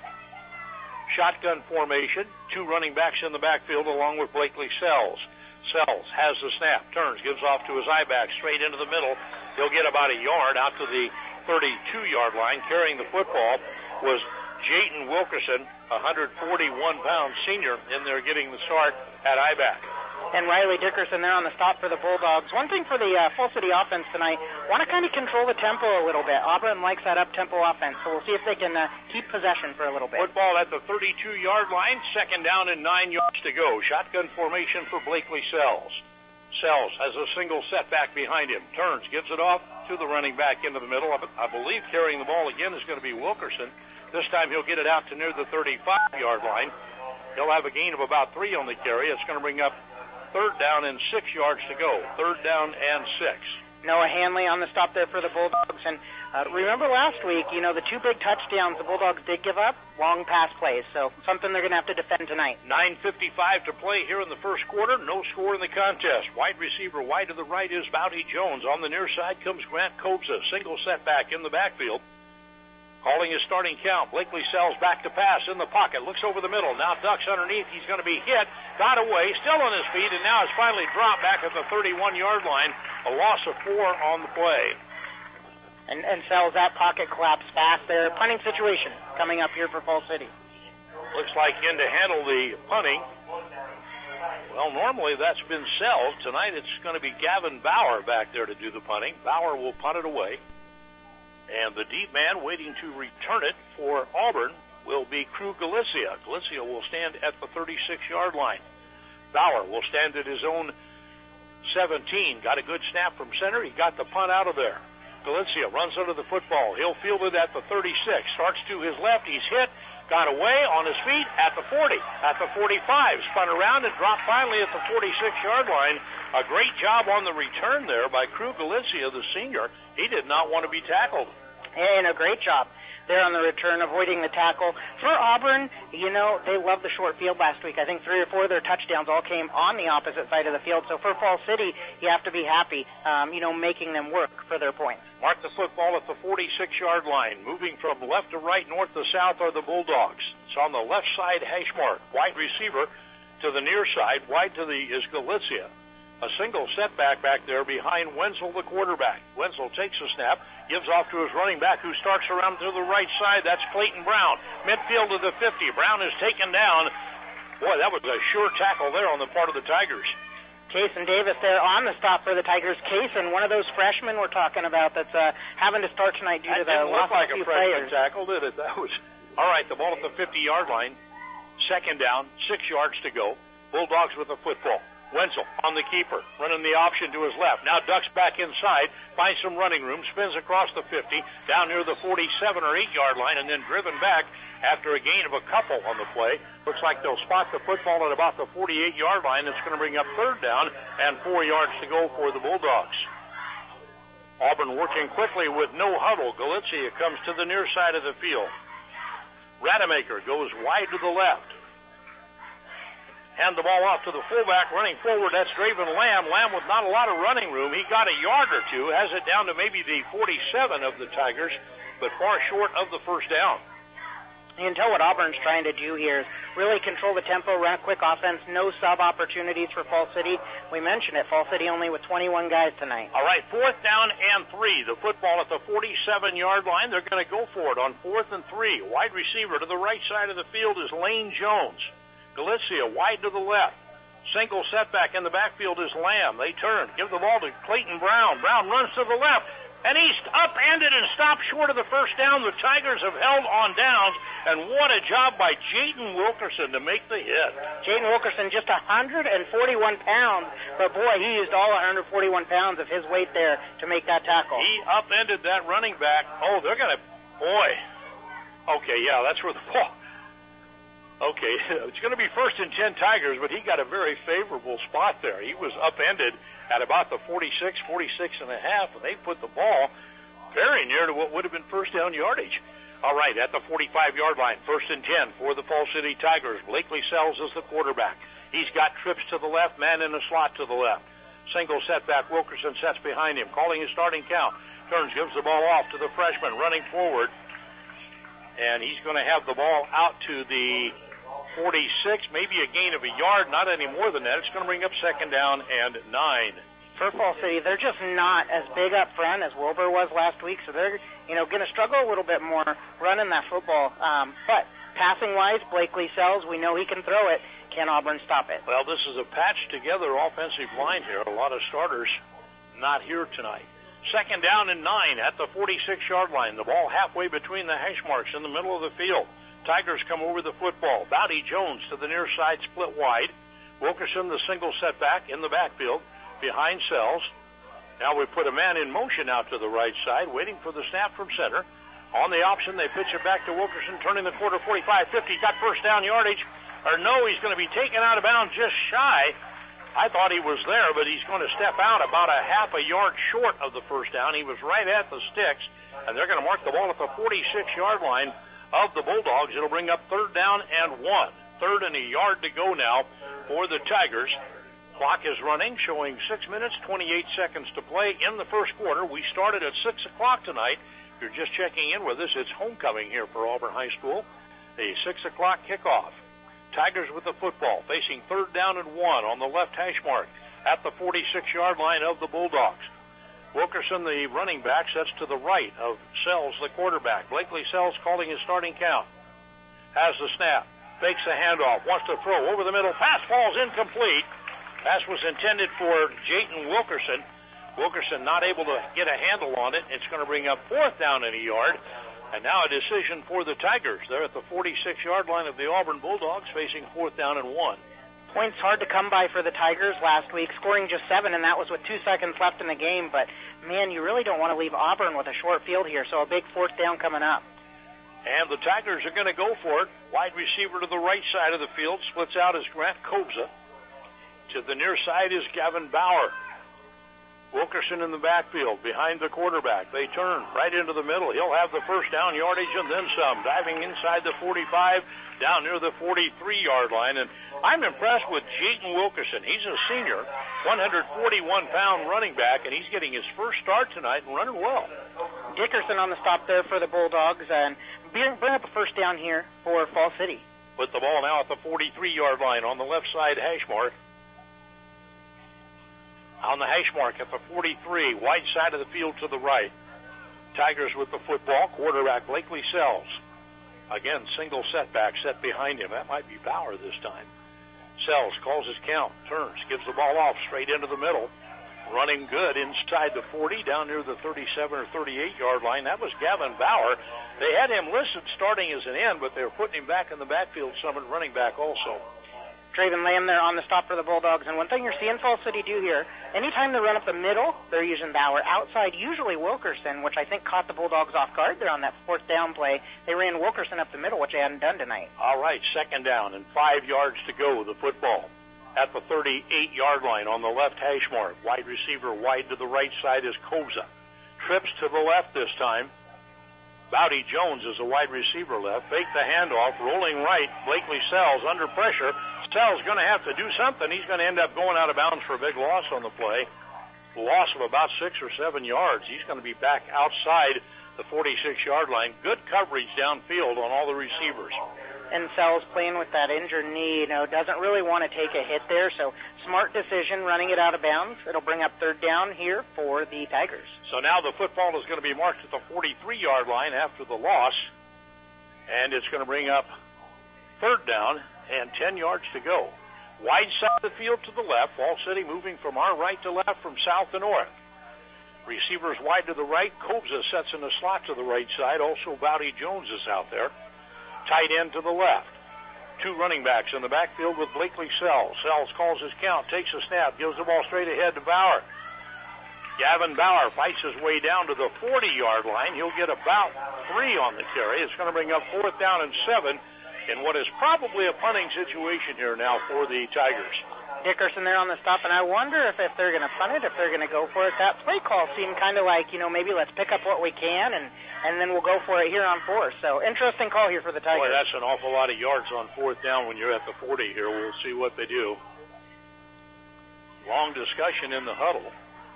Shotgun formation, 2 running backs in the backfield along with Blakely Sells. Sells has the snap, turns, gives off to his I-back, straight into the middle. He'll get about a yard out to the 32-yard line. Carrying the football was Jayton Wilkerson, 141-pound senior, in there getting the start at I-back. And Riley Dickerson there on the stop for the Bulldogs. One thing for the Fall City offense tonight, want to kind of control the tempo a little bit. Auburn likes that up-tempo offense, so we'll see if they can keep possession for a little bit. Football at the 32-yard line, 2nd down and 9 yards to go. Shotgun formation for Blakely Sells. Sells has a single setback behind him. Turns, gives it off to the running back into the middle. I believe carrying the ball again is going to be Wilkerson. This time he'll get it out to near the 35-yard line. He'll have a gain of about 3 on the carry. It's going to bring up 3rd down and 6 yards to go. 3rd down and 6. Noah Hanley on the stop there for the Bulldogs. And remember last week, the 2 big touchdowns the Bulldogs did give up, long pass plays. So something they're going to have to defend tonight. 9:55 to play here in the first quarter. No score in the contest. Wide receiver wide to the right is Bowdy Jones. On the near side comes Grant Kobza. Single setback in the backfield. Calling his starting count. Blakely Sells back to pass in the pocket. Looks over the middle. Now ducks underneath. He's going to be hit. Got away. Still on his feet. And now it's finally dropped back at the 31-yard line. A loss of 4 on the play. And Sells, that pocket collapse fast there. Punting situation coming up here for Fall City. Looks like in to handle the punting. Well, normally that's been Sells. Tonight it's going to be Gavin Bauer back there to do the punting. Bauer will punt it away. And the deep man waiting to return it for Auburn will be Crew Galicia. Galicia will stand at the 36-yard line. Bauer will stand at his own 17. Got a good snap from center. He got the punt out of there. Galicia runs under the football. He'll field it at the 36. Starts to his left. He's hit. Got away on his feet at the 40. At the 45. Spun around and dropped finally at the 46-yard line. A great job on the return there by Crew Galizia, the senior. He did not want to be tackled. And a great job there on the return, avoiding the tackle. For Auburn, you know, they loved the short field last week. I think 3 or 4 of their touchdowns all came on the opposite side of the field. So for Fall City, you have to be happy, making them work for their points. Mark the football at the 46-yard line. Moving from left to right, north to south are the Bulldogs. It's on the left side hash mark. Wide receiver to the near side. Wide to the is Galizia. A single setback back there behind Wenzel, the quarterback. Wenzel takes a snap, gives off to his running back, who starts around to the right side. That's Clayton Brown. Midfield to the 50. Brown is taken down. Boy, that was a sure tackle there on the part of the Tigers. Cason Davis there on the stop for the Tigers. Cason, one of those freshmen we're talking about that's having to start tonight due to the loss of a few players. That didn't look like a freshman tackle, did it? That was all right. The ball at the 50-yard line. Second down, 6 yards to go. Bulldogs with the football. Wenzel on the keeper, running the option to his left. Now ducks back inside, finds some running room, spins across the 50, down near the 47 or 8-yard line, and then driven back after a gain of a couple on the play. Looks like they'll spot the football at about the 48-yard line. That's going to bring up third down and 4 yards to go for the Bulldogs. Auburn working quickly with no huddle. Galizia comes to the near side of the field. Rademacher goes wide to the left. Hand the ball off to the fullback, running forward. That's Draven Lamb. Lamb with not a lot of running room. He got a yard or two, has it down to maybe the 47 of the Tigers, but far short of the first down. You can tell what Auburn's trying to do here is really control the tempo, run a quick offense, no sub opportunities for Fall City. We mentioned it, Fall City only with 21 guys tonight. All right, 4th down and 3. The football at the 47-yard line. They're going to go for it on 4th and 3. Wide receiver to the right side of the field is Lane Jones. Galizia wide to the left. Single setback in the backfield is Lamb. They turn, give the ball to Clayton Brown. Brown runs to the left, and he's upended and stopped short of the first down. The Tigers have held on downs, and what a job by Jayden Wilkerson to make the hit. Jayden Wilkerson, just 141 pounds, but boy, he used all 141 pounds of his weight there to make that tackle. He upended that running back. Oh, they're going to, boy. Okay, yeah, that's where the ball. Okay, it's going to be 1st and 10 Tigers, but he got a very favorable spot there. He was upended at about the 46 and a half, and they put the ball very near to what would have been first down yardage. All right, at the 45-yard line, 1st and 10 for the Fall City Tigers. Blakely Sells is the quarterback. He's got trips to the left, man in the slot to the left. Single setback, Wilkerson sets behind him, calling his starting count. Turns, gives the ball off to the freshman, running forward. And he's going to have the ball out to the 46, maybe a gain of a yard, not any more than that. It's going to bring up 2nd down and 9. For Fall City, they're just not as big up front as Wilbur was last week, so they're going to struggle a little bit more running that football. But passing-wise, Blakely Sells, we know he can throw it. Can Auburn stop it? Well, this is a patched-together offensive line here. A lot of starters not here tonight. 2nd down and 9 at the 46-yard line. The ball halfway between the hash marks in the middle of the field. Tigers come over the football. Bowdy Jones to the near side, split wide. Wilkerson, the single setback in the backfield behind Sells. Now we put a man in motion out to the right side, waiting for the snap from center. On the option, they pitch it back to Wilkerson, turning the quarter 45-50. Got first down yardage. Or no, he's going to be taken out of bounds just shy. I thought he was there, but he's going to step out about a half a yard short of the first down. He was right at the sticks, and they're going to mark the ball at the 46-yard line of the Bulldogs. It'll bring up 3rd down and 1. 3rd and a yard to go now for the Tigers. Clock is running, showing 6 minutes, 28 seconds to play in the first quarter. We started at 6 o'clock tonight. If you're just checking in with us, it's homecoming here for Auburn High School. A 6 o'clock kickoff. Tigers with the football, facing 3rd down and 1 on the left hash mark at the 46-yard line of the Bulldogs. Wilkerson, the running back, sets to the right of Sells, the quarterback. Blakely Sells calling his starting count. Has the snap. Fakes the handoff. Wants to throw over the middle. Pass falls incomplete. Pass was intended for Jayden Wilkerson. Wilkerson not able to get a handle on it. It's going to bring up 4th down and a yard. And now a decision for the Tigers. They're at the 46-yard line of the Auburn Bulldogs, facing 4th down and 1. Points hard to come by for the Tigers last week, scoring just 7, and that was with 2 seconds left in the game. But, man, you really don't want to leave Auburn with a short field here, so a big 4th down coming up. And the Tigers are going to go for it. Wide receiver to the right side of the field, splits out as Grant Kobza. To the near side is Gavin Bauer. Wilkerson in the backfield, behind the quarterback. They turn right into the middle. He'll have the first down yardage and then some. Diving inside the 45, down near the 43-yard line. And I'm impressed with Jayton Wilkerson. He's a senior, 141-pound running back, and he's getting his first start tonight and running well. Dickerson on the stop there for the Bulldogs, and bring up a first down here for Fall City. Put the ball now at the 43-yard line on the left side hash mark. On the hash mark at the 43, wide side of the field to the right. Tigers with the football, quarterback Blakely Sells. Again, single setback set behind him. That might be Bauer this time. Sells calls his count, turns, gives the ball off straight into the middle. Running good inside the 40, down near the 37 or 38-yard line. That was Gavin Bauer. They had him listed starting as an end, but they were putting him back in the backfield some at running back also. Draven Lamb there on the stop for the Bulldogs. And one thing you're seeing Fall City do here, anytime they run up the middle, they're using Bauer. Outside, usually Wilkerson, which I think caught the Bulldogs off guard there on that fourth down play. They ran Wilkerson up the middle, which they hadn't done tonight. All right, second down and 5 yards to go. The football at the 38-yard line on the left hash mark. Wide receiver wide to the right side is Kobza. Trips to the left this time. Bowdy Jones is a wide receiver left. Fake the handoff, rolling right. Blakely Sells under pressure. Sells going to have to do something. He's going to end up going out of bounds for a big loss on the play. Loss of about 6 or 7 yards. He's going to be back outside the 46-yard line. Good coverage downfield on all the receivers. And Sells playing with that injured knee, doesn't really want to take a hit there. So smart decision running it out of bounds. It'll bring up third down here for the Tigers. So now the football is going to be marked at the 43-yard line after the loss. And it's going to bring up third down and 10 yards to go. Wide side of the field to the left. Fall City moving from our right to left, from south to north. Receivers wide to the right. Kobza sets in the slot to the right side. Also, Bowdy Jones is out there. Tight end to the left. Two running backs in the backfield with Blakely Sells. Sells calls his count, takes a snap, gives the ball straight ahead to Bauer. Gavin Bauer fights his way down to the 40-yard line. He'll get about 3 on the carry. It's going to bring up fourth down and 7 in what is probably a punting situation here now for the Tigers. Dickerson there on the stop, and I wonder if they're going to punt it, if they're going to go for it. That play call seemed kind of like, maybe let's pick up what we can, and then we'll go for it here on fourth. So, interesting call here for the Tigers. Boy, that's an awful lot of yards on fourth down when you're at the 40 here. We'll see what they do. Long discussion in the huddle.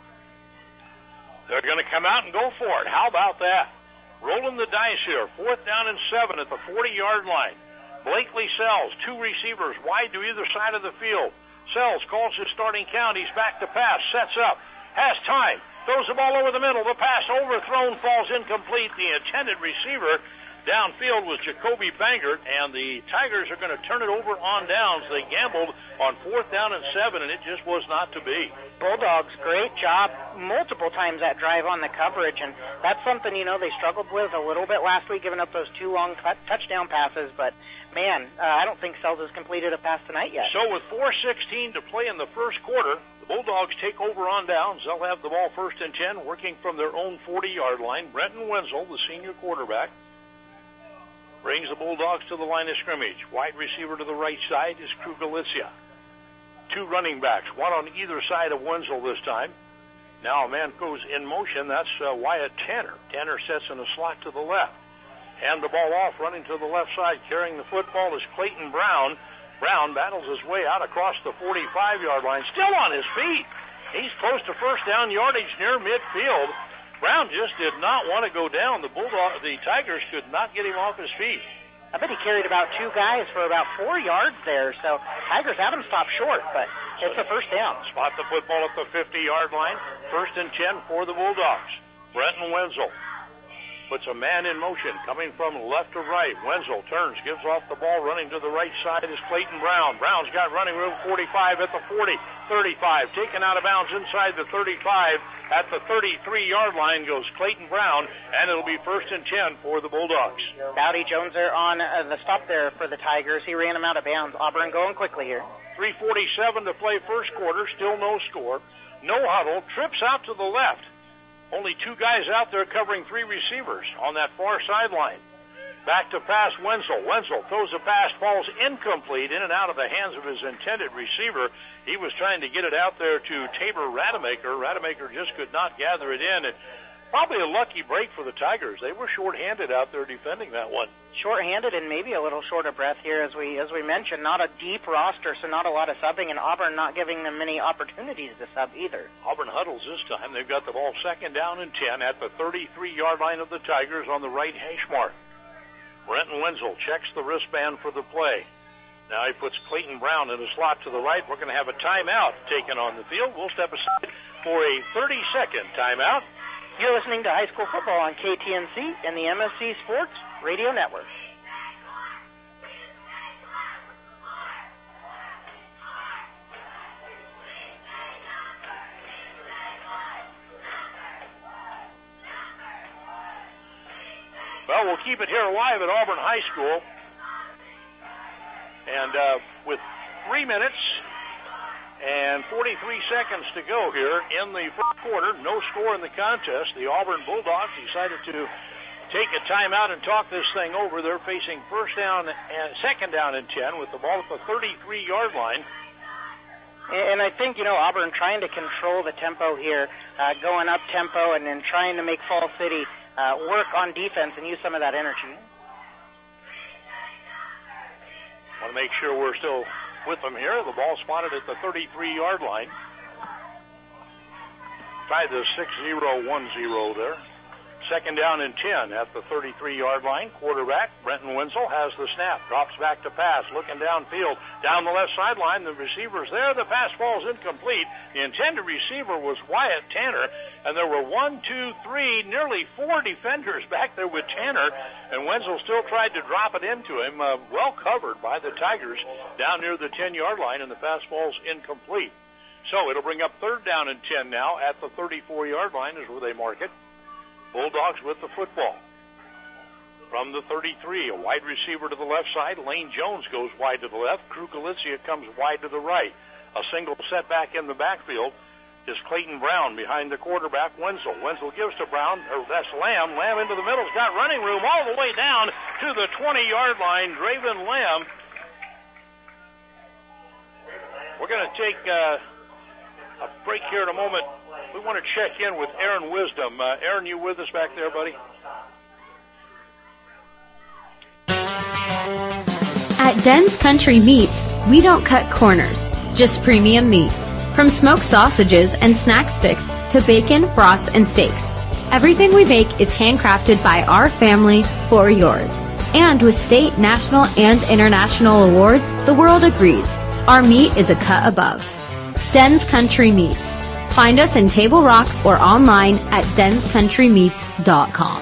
They're going to come out and go for it. How about that? Rolling the dice here. Fourth down and 7 at the 40-yard line. Blakely Sells, 2 receivers wide to either side of the field. Sells calls his starting count. He's back to pass, sets up, has time, throws the ball over the middle. The pass overthrown, falls incomplete. The intended receiver downfield was Jacoby Bangert, and the Tigers are going to turn it over on downs. They gambled on fourth down and 7, and it just was not to be. Bulldogs, great job multiple times that drive on the coverage, and that's something, they struggled with a little bit last week, giving up those 2 long touchdown passes, but man, I don't think Sells has completed a pass tonight yet. So with 4:16 to play in the first quarter, the Bulldogs take over on downs. They'll have the ball first and 10, working from their own 40-yard line. Brenton Wenzel, the senior quarterback, brings the Bulldogs to the line of scrimmage. Wide receiver to the right side is Krugalicia. 2 running backs, one on either side of Wenzel this time. Now a man goes in motion. That's Wyatt Tanner. Tanner sets in a slot to the left. Hand the ball off, running to the left side, carrying the football is Clayton Brown. Brown battles his way out across the 45-yard line, still on his feet. He's close to first down yardage near midfield. Brown just did not want to go down. The Tigers could not get him off his feet. I bet he carried about 2 guys for about 4 yards there. So Tigers had him stop short, but it's a first down. Spot the football at the 50-yard line. First and 10 for the Bulldogs. Brenton Wenzel puts a man in motion, coming from left to right. Wenzel turns, gives off the ball, running to the right side is Clayton Brown. Brown's got running room 45 at the 40, 35, taken out of bounds inside the 35. At the 33-yard line goes Clayton Brown, and it'll be first and 10 for the Bulldogs. Bowdy Jones are on the stop there for the Tigers. He ran him out of bounds. Auburn going quickly here. 3:47 to play first quarter, still no score. No huddle, trips out to the left. Only 2 guys out there covering 3 receivers on that far sideline. Back to pass Wenzel. Wenzel throws a pass, falls incomplete, in and out of the hands of his intended receiver. He was trying to get it out there to Tabor Rademacher. Rademacher just could not gather it in. And probably a lucky break for the Tigers. They were short-handed out there defending that one. Short-handed and maybe a little short of breath here, as we mentioned. Not a deep roster, so not a lot of subbing, and Auburn not giving them many opportunities to sub either. Auburn huddles this time. They've got the ball 2nd down and 10 at the 33-yard line of the Tigers on the right hash mark. Brenton Wenzel checks the wristband for the play. Now he puts Clayton Brown in a slot to the right. We're going to have a timeout taken on the field. We'll step aside for a 30-second timeout. You're listening to high school football on KTNC and the MSC Sports Radio Network. Well, we'll keep it here live at Auburn High School. And with 3 minutes and 43 seconds to go here in the first quarter, no score in the contest. The Auburn Bulldogs decided to take a timeout and talk this thing over. They're facing 2nd down and 10 with the ball at the 33-yard line. And I think, Auburn trying to control the tempo here, going up tempo and then trying to make Fall City work on defense and use some of that energy. Want to make sure we're still with them here. The ball spotted at the 33-yard line. Try the 6-0-1-0 there. 2nd down and 10 at the 33-yard line. Quarterback Brenton Wenzel has the snap. Drops back to pass. Looking downfield. Down the left sideline. The receiver's there. The pass falls incomplete. The intended receiver was Wyatt Tanner. And there were nearly 4 defenders back there with Tanner. And Wenzel still tried to drop it into him. Well covered by the Tigers down near the 10-yard line. And the pass falls incomplete. So it'll bring up 3rd down and 10 now at the 34-yard line is where they mark it. Bulldogs with the football. From the 33, a wide receiver to the left side. Lane Jones goes wide to the left. Krugalicia comes wide to the right. A single setback in the backfield is Clayton Brown behind the quarterback, Wenzel. Wenzel gives to Brown, or that's Lamb. Lamb into the middle. He's got running room all the way down to the 20-yard line. Draven Lamb. We're going to take a break here in a moment. We want to check in with Aaron Wisdom. Aaron, you with us back there, buddy? At Den's Country Meats, we don't cut corners, just premium meat. From smoked sausages and snack sticks to bacon, brats, and steaks. Everything we make is handcrafted by our family for yours. And with state, national, and international awards, the world agrees. Our meat is a cut above. Den's Country Meats. Find us in Table Rock or online at denscountrymeats.com.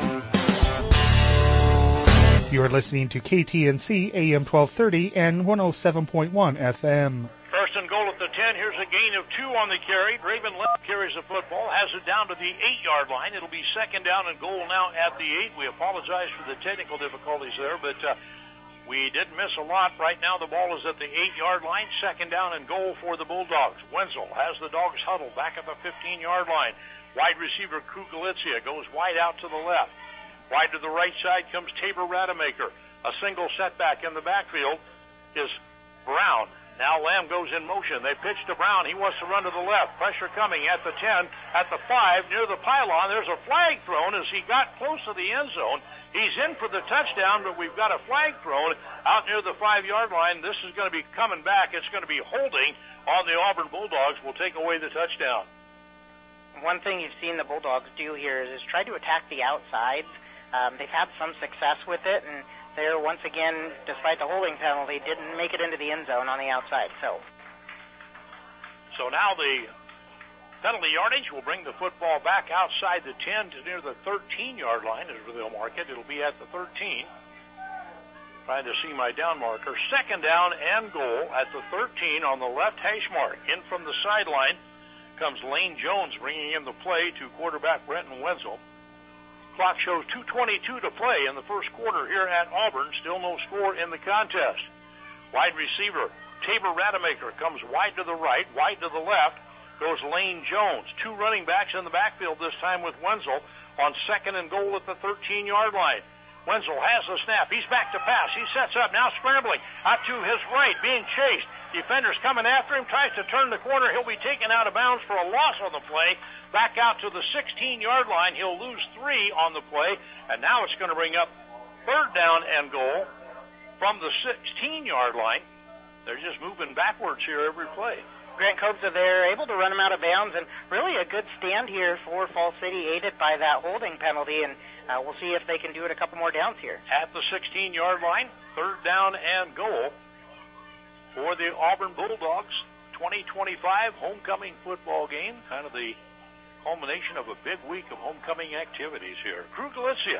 You are listening to KTNC AM 1230 and 107.1 FM. 1st and goal at the 10. Here's a gain of 2 on the carry. Draven Lamb carries the football, has it down to the 8-yard line. It'll be 2nd down and goal now at the 8. We apologize for the technical difficulties there, but we did miss a lot. Right now the ball is at the 8-yard line. 2nd down and goal for the Bulldogs. Wenzel has the Dogs huddled back at the 15-yard line. Wide receiver Krugalicia goes wide out to the left. Wide to the right side comes Tabor Rademacher. A single setback in the backfield is Brown. Now Lamb goes in motion. They pitch to Brown. He wants to run to the left. Pressure coming at the 10, at the 5, near the pylon. There's a flag thrown as he got close to the end zone. He's in for the touchdown, but we've got a flag thrown out near the 5-yard line. This is going to be coming back. It's going to be holding on the Auburn Bulldogs. Will take away the touchdown. One thing you've seen the Bulldogs do here is try to attack the outsides. They've had some success with it, and they're once again, despite the holding penalty, didn't make it into the end zone on the outside. So now the penalty yardage will bring the football back outside the 10 to near the 13-yard line is where they'll mark it. It'll be at the 13. Trying to see my down marker. 2nd down and goal at the 13 on the left hash mark. In from the sideline comes Lane Jones bringing in the play to quarterback Brenton Wenzel. Clock shows 2:22 to play in the first quarter here at Auburn. Still no score in the contest. Wide receiver Tabor Rademacher comes wide to the right, wide to the left goes Lane Jones. 2 running backs in the backfield this time with Wenzel on 2nd and goal at the 13-yard line. Wenzel has the snap. He's back to pass. He sets up, now scrambling out to his right, being chased. Defenders coming after him, tries to turn the corner. He'll be taken out of bounds for a loss on the play. Back out to the 16-yard line. He'll lose 3 on the play, and now it's going to bring up third down and goal from the 16-yard line. They're just moving backwards here every play. Grant Cobza there, able to run him out of bounds, and really a good stand here for Fall City, aided by that holding penalty, and we'll see if they can do it a couple more downs here. At the 16-yard line, third down and goal for the Auburn Bulldogs 2025 homecoming football game, kind of the culmination of a big week of homecoming activities here. Crew Galicia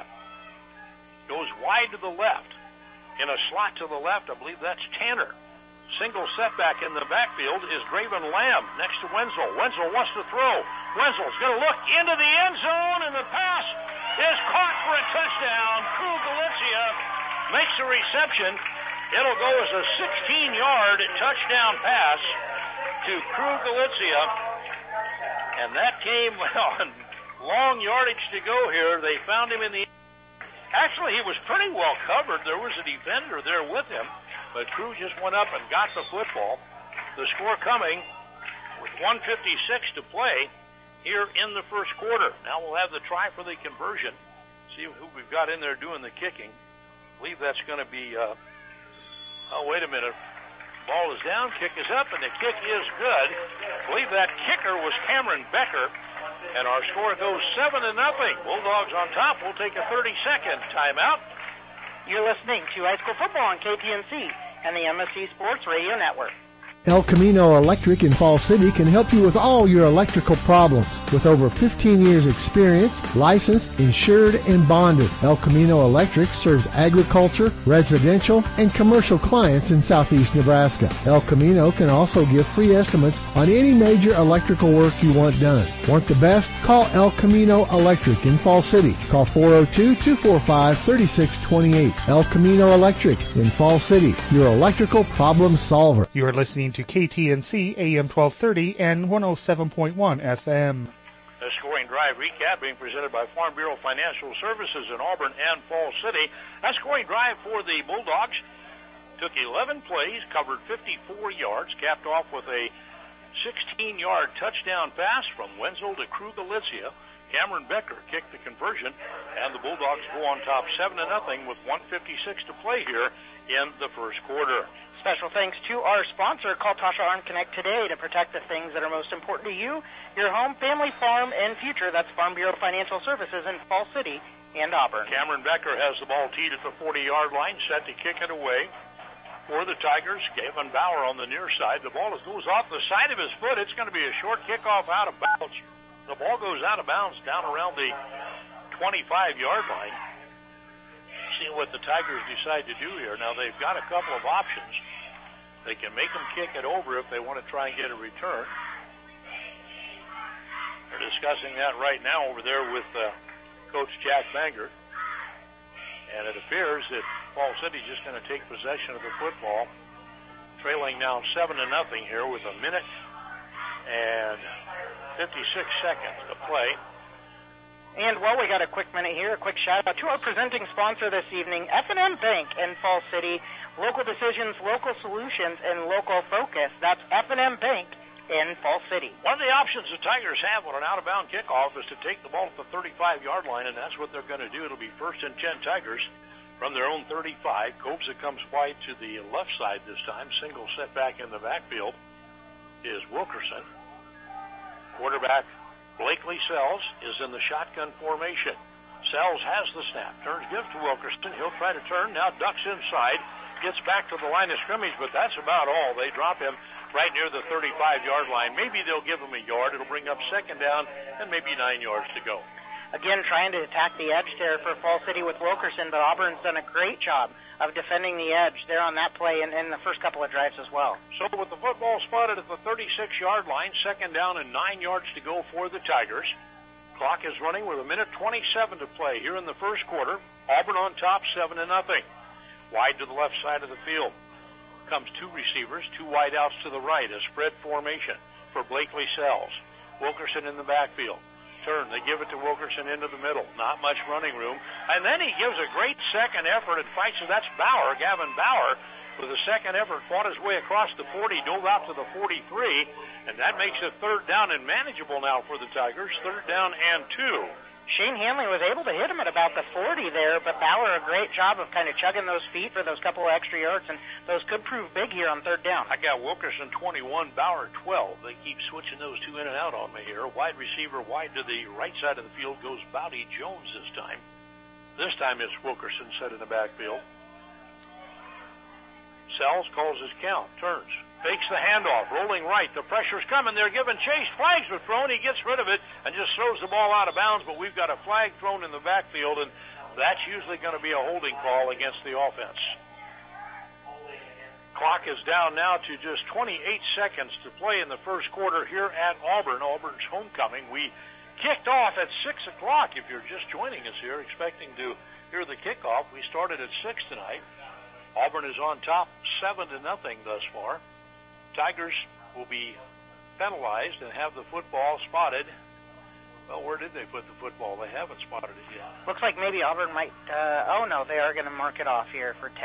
goes wide to the left. In a slot to the left, I believe that's Tanner. Single setback in the backfield is Draven Lamb next to Wenzel. Wenzel wants to throw. Wenzel's going to look into the end zone, and the pass is caught for a touchdown. Crew Galicia makes a reception. It'll go as a 16-yard touchdown pass to Crew Galicia. And that came on long yardage to go here. They found him in the... Actually, he was pretty well covered. There was a defender there with him. But Crew just went up and got the football. The score coming with 1:56 to play here in the first quarter. Now we'll have the try for the conversion. See who we've got in there doing the kicking. I believe that's going to be... oh, wait a minute. Ball is down, kick is up, and the kick is good. I believe that kicker was Cameron Becker. And our score goes 7-0. Bulldogs on top. We'll take a 30-second timeout. You're listening to high school football on KTNC and the MSC Sports Radio Network. El Camino Electric in Fall City can help you with all your electrical problems. With over 15 years experience, licensed, insured, and bonded, El Camino Electric serves agriculture, residential, and commercial clients in southeast Nebraska. El Camino can also give free estimates on any major electrical work you want done. Want the best? Call El Camino Electric in Fall City. Call 402-245-3628. El Camino Electric in Fall City, your electrical problem solver. You are listening to KTNC AM 1230 and 107.1 FM. The scoring drive recap being presented by Farm Bureau Financial Services in Auburn and Fall City. That scoring drive for the Bulldogs took 11 plays, covered 54 yards, capped off with a 16-yard touchdown pass from Wenzel to Crew Galicia. Cameron Becker kicked the conversion, and the Bulldogs go on top 7-0 with 1:56 to play here in the first quarter. Special thanks to our sponsor. Call Tasha Arm Connect today to protect the things that are most important to you, your home, family, farm, and future. That's Farm Bureau Financial Services in Fall City and Auburn. Cameron Becker has the ball teed at the 40-yard line, set to kick it away for the Tigers. Gavin Bauer on the near side. The ball goes off the side of his foot. It's going to be a short kickoff out of bounds. The ball goes out of bounds down around the 25-yard line. See what the Tigers decide to do here. Now, they've got a couple of options. They can make them kick it over if they want to try and get a return. They're discussing that right now over there with Coach Jack Banger. And it appears that Fall City's just going to take possession of the football, trailing now 7-0 here with a minute and 56 seconds to play. And while we got a quick minute here, a quick shout out to our presenting sponsor this evening, F&M Bank in Fall City. Local decisions, local solutions, and local focus. That's F&M Bank in Fall City. One of the options the Tigers have on an out-of-bound kickoff is to take the ball at the 35-yard line, and that's what they're going to do. It'll be 1st and 10 Tigers from their own 35. Cobza comes wide to the left side this time. Single setback in the backfield is Wilkerson. Quarterback Blakely Sells is in the shotgun formation. Sells has the snap. Turns, gives to Wilkerson. He'll try to turn. Now ducks inside. Gets back to the line of scrimmage, but that's about all. They drop him right near the 35-yard line. Maybe they'll give him a yard. It'll bring up second down and maybe 9 yards to go. Again, trying to attack the edge there for Fall City with Wilkerson, but Auburn's done a great job of defending the edge there on that play and in the first couple of drives as well. So with the football spotted at the 36-yard line, second down and 9 yards to go for the Tigers. Clock is running with a minute 27 to play here in the first quarter. Auburn on top, 7-0. Wide to the left side of the field comes two receivers, two wideouts to the right, a spread formation for Blakely Sells. Wilkerson in the backfield. turn. They give it to Wilkerson into the middle. Not much running room. And then he gives a great second effort and fights. So that's Bauer, Gavin Bauer, with a second effort, fought his way across the 40, dove out to the 43, and that makes it third down and manageable now for the Tigers. Third down and 2. Shane Hanley was able to hit him at about the 40 there, but Bauer a great job of kind of chugging those feet for those couple of extra yards, and those could prove big here on third down. I got Wilkerson 21, Bauer 12. They keep switching those two in and out on me here. Wide receiver wide to the right side of the field goes Bowdy Jones this time. This time it's Wilkerson set in the backfield. Sells, calls his count, turns. Fakes the handoff, rolling right. The pressure's coming. They're giving chase. Flags were thrown. He gets rid of it and just throws the ball out of bounds, but we've got a flag thrown in the backfield, and that's usually going to be a holding call against the offense. Clock is down now to just 28 seconds to play in the first quarter here at Auburn. Auburn's homecoming. We kicked off at 6 o'clock. If you're just joining us here, expecting to hear the kickoff, we started at 6 tonight. Auburn is on top 7-0 thus far. Tigers will be penalized and have the football spotted. Well, where did they put the football? They haven't spotted it yet. Looks like maybe Auburn might, no, they are going to mark it off here for 10.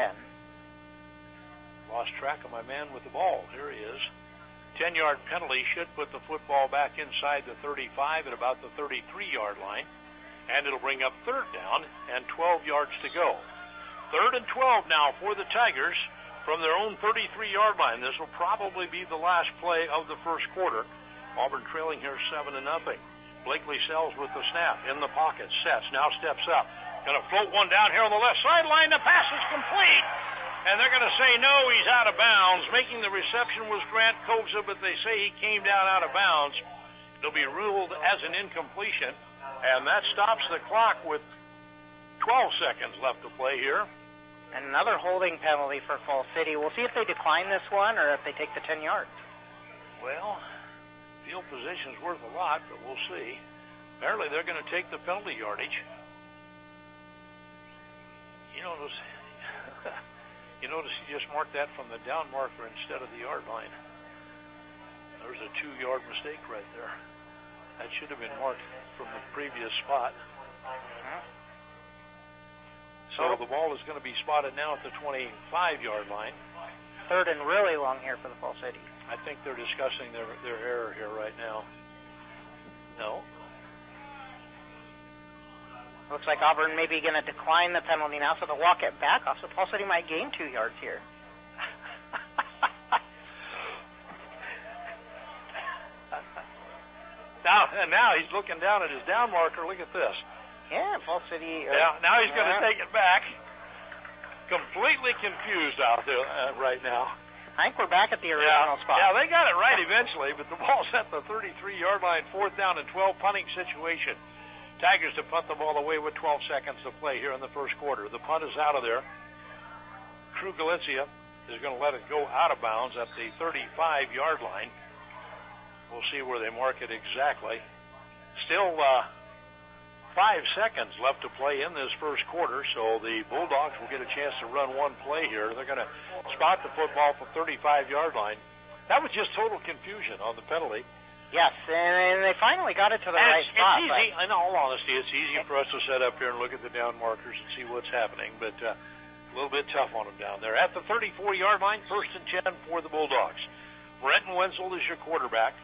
Lost track of my man with the ball. Here he is. 10-yard penalty should put the football back inside the 35 at about the 33-yard line. And it'll bring up third down and 12 yards to go. Third and 12 now for the Tigers from their own 33-yard line. This will probably be the last play of the first quarter. Auburn trailing here 7-0. Blakely Sells with the snap in the pocket. Sets, now steps up. Going to float one down here on the left sideline. The pass is complete. And they're going to say, no, he's out of bounds. Making the reception was Grant Kovza, but they say he came down out of bounds. It'll be ruled as an incompletion. And that stops the clock with 12 seconds left to play here. And another holding penalty for Fall City. We'll see if they decline this one or if they take the 10 yards. Well, field position's worth a lot, but we'll see. Apparently they're going to take the penalty yardage. You notice he just marked that from the down marker instead of the yard line. There's a 2-yard mistake right there. That should have been marked from the previous spot. So the ball is going to be spotted now at the 25-yard line. Third and really long here for the Fall City. I think they're discussing their error here right now. No. Looks like Auburn may be going to decline the penalty now, so they'll walk it back off. So Fall City might gain 2 yards here. Now he's looking down at his down marker. Look at this. Yeah, Fall City. Yeah, now he's going to take it back. Completely confused out there right now. I think we're back at the original spot. Yeah, they got it right eventually, but the ball's at the 33-yard line, 4th down and 12 punting situation. Tigers to punt the ball away with 12 seconds to play here in the first quarter. The punt is out of there. Crew Galizia is going to let it go out of bounds at the 35-yard line. We'll see where they mark it exactly. Still 5 seconds left to play in this first quarter, so the Bulldogs will get a chance to run one play here. They're going to spot the football from 35-yard line. That was just total confusion on the penalty. Yes, and they finally got it to the right spot. It's easy, in all honesty, it's easy for us to set up here and look at the down markers and see what's happening, but a little bit tough on them down there. At the 34-yard line, 1st and 10 for the Bulldogs. Brenton Wenzel is your quarterback.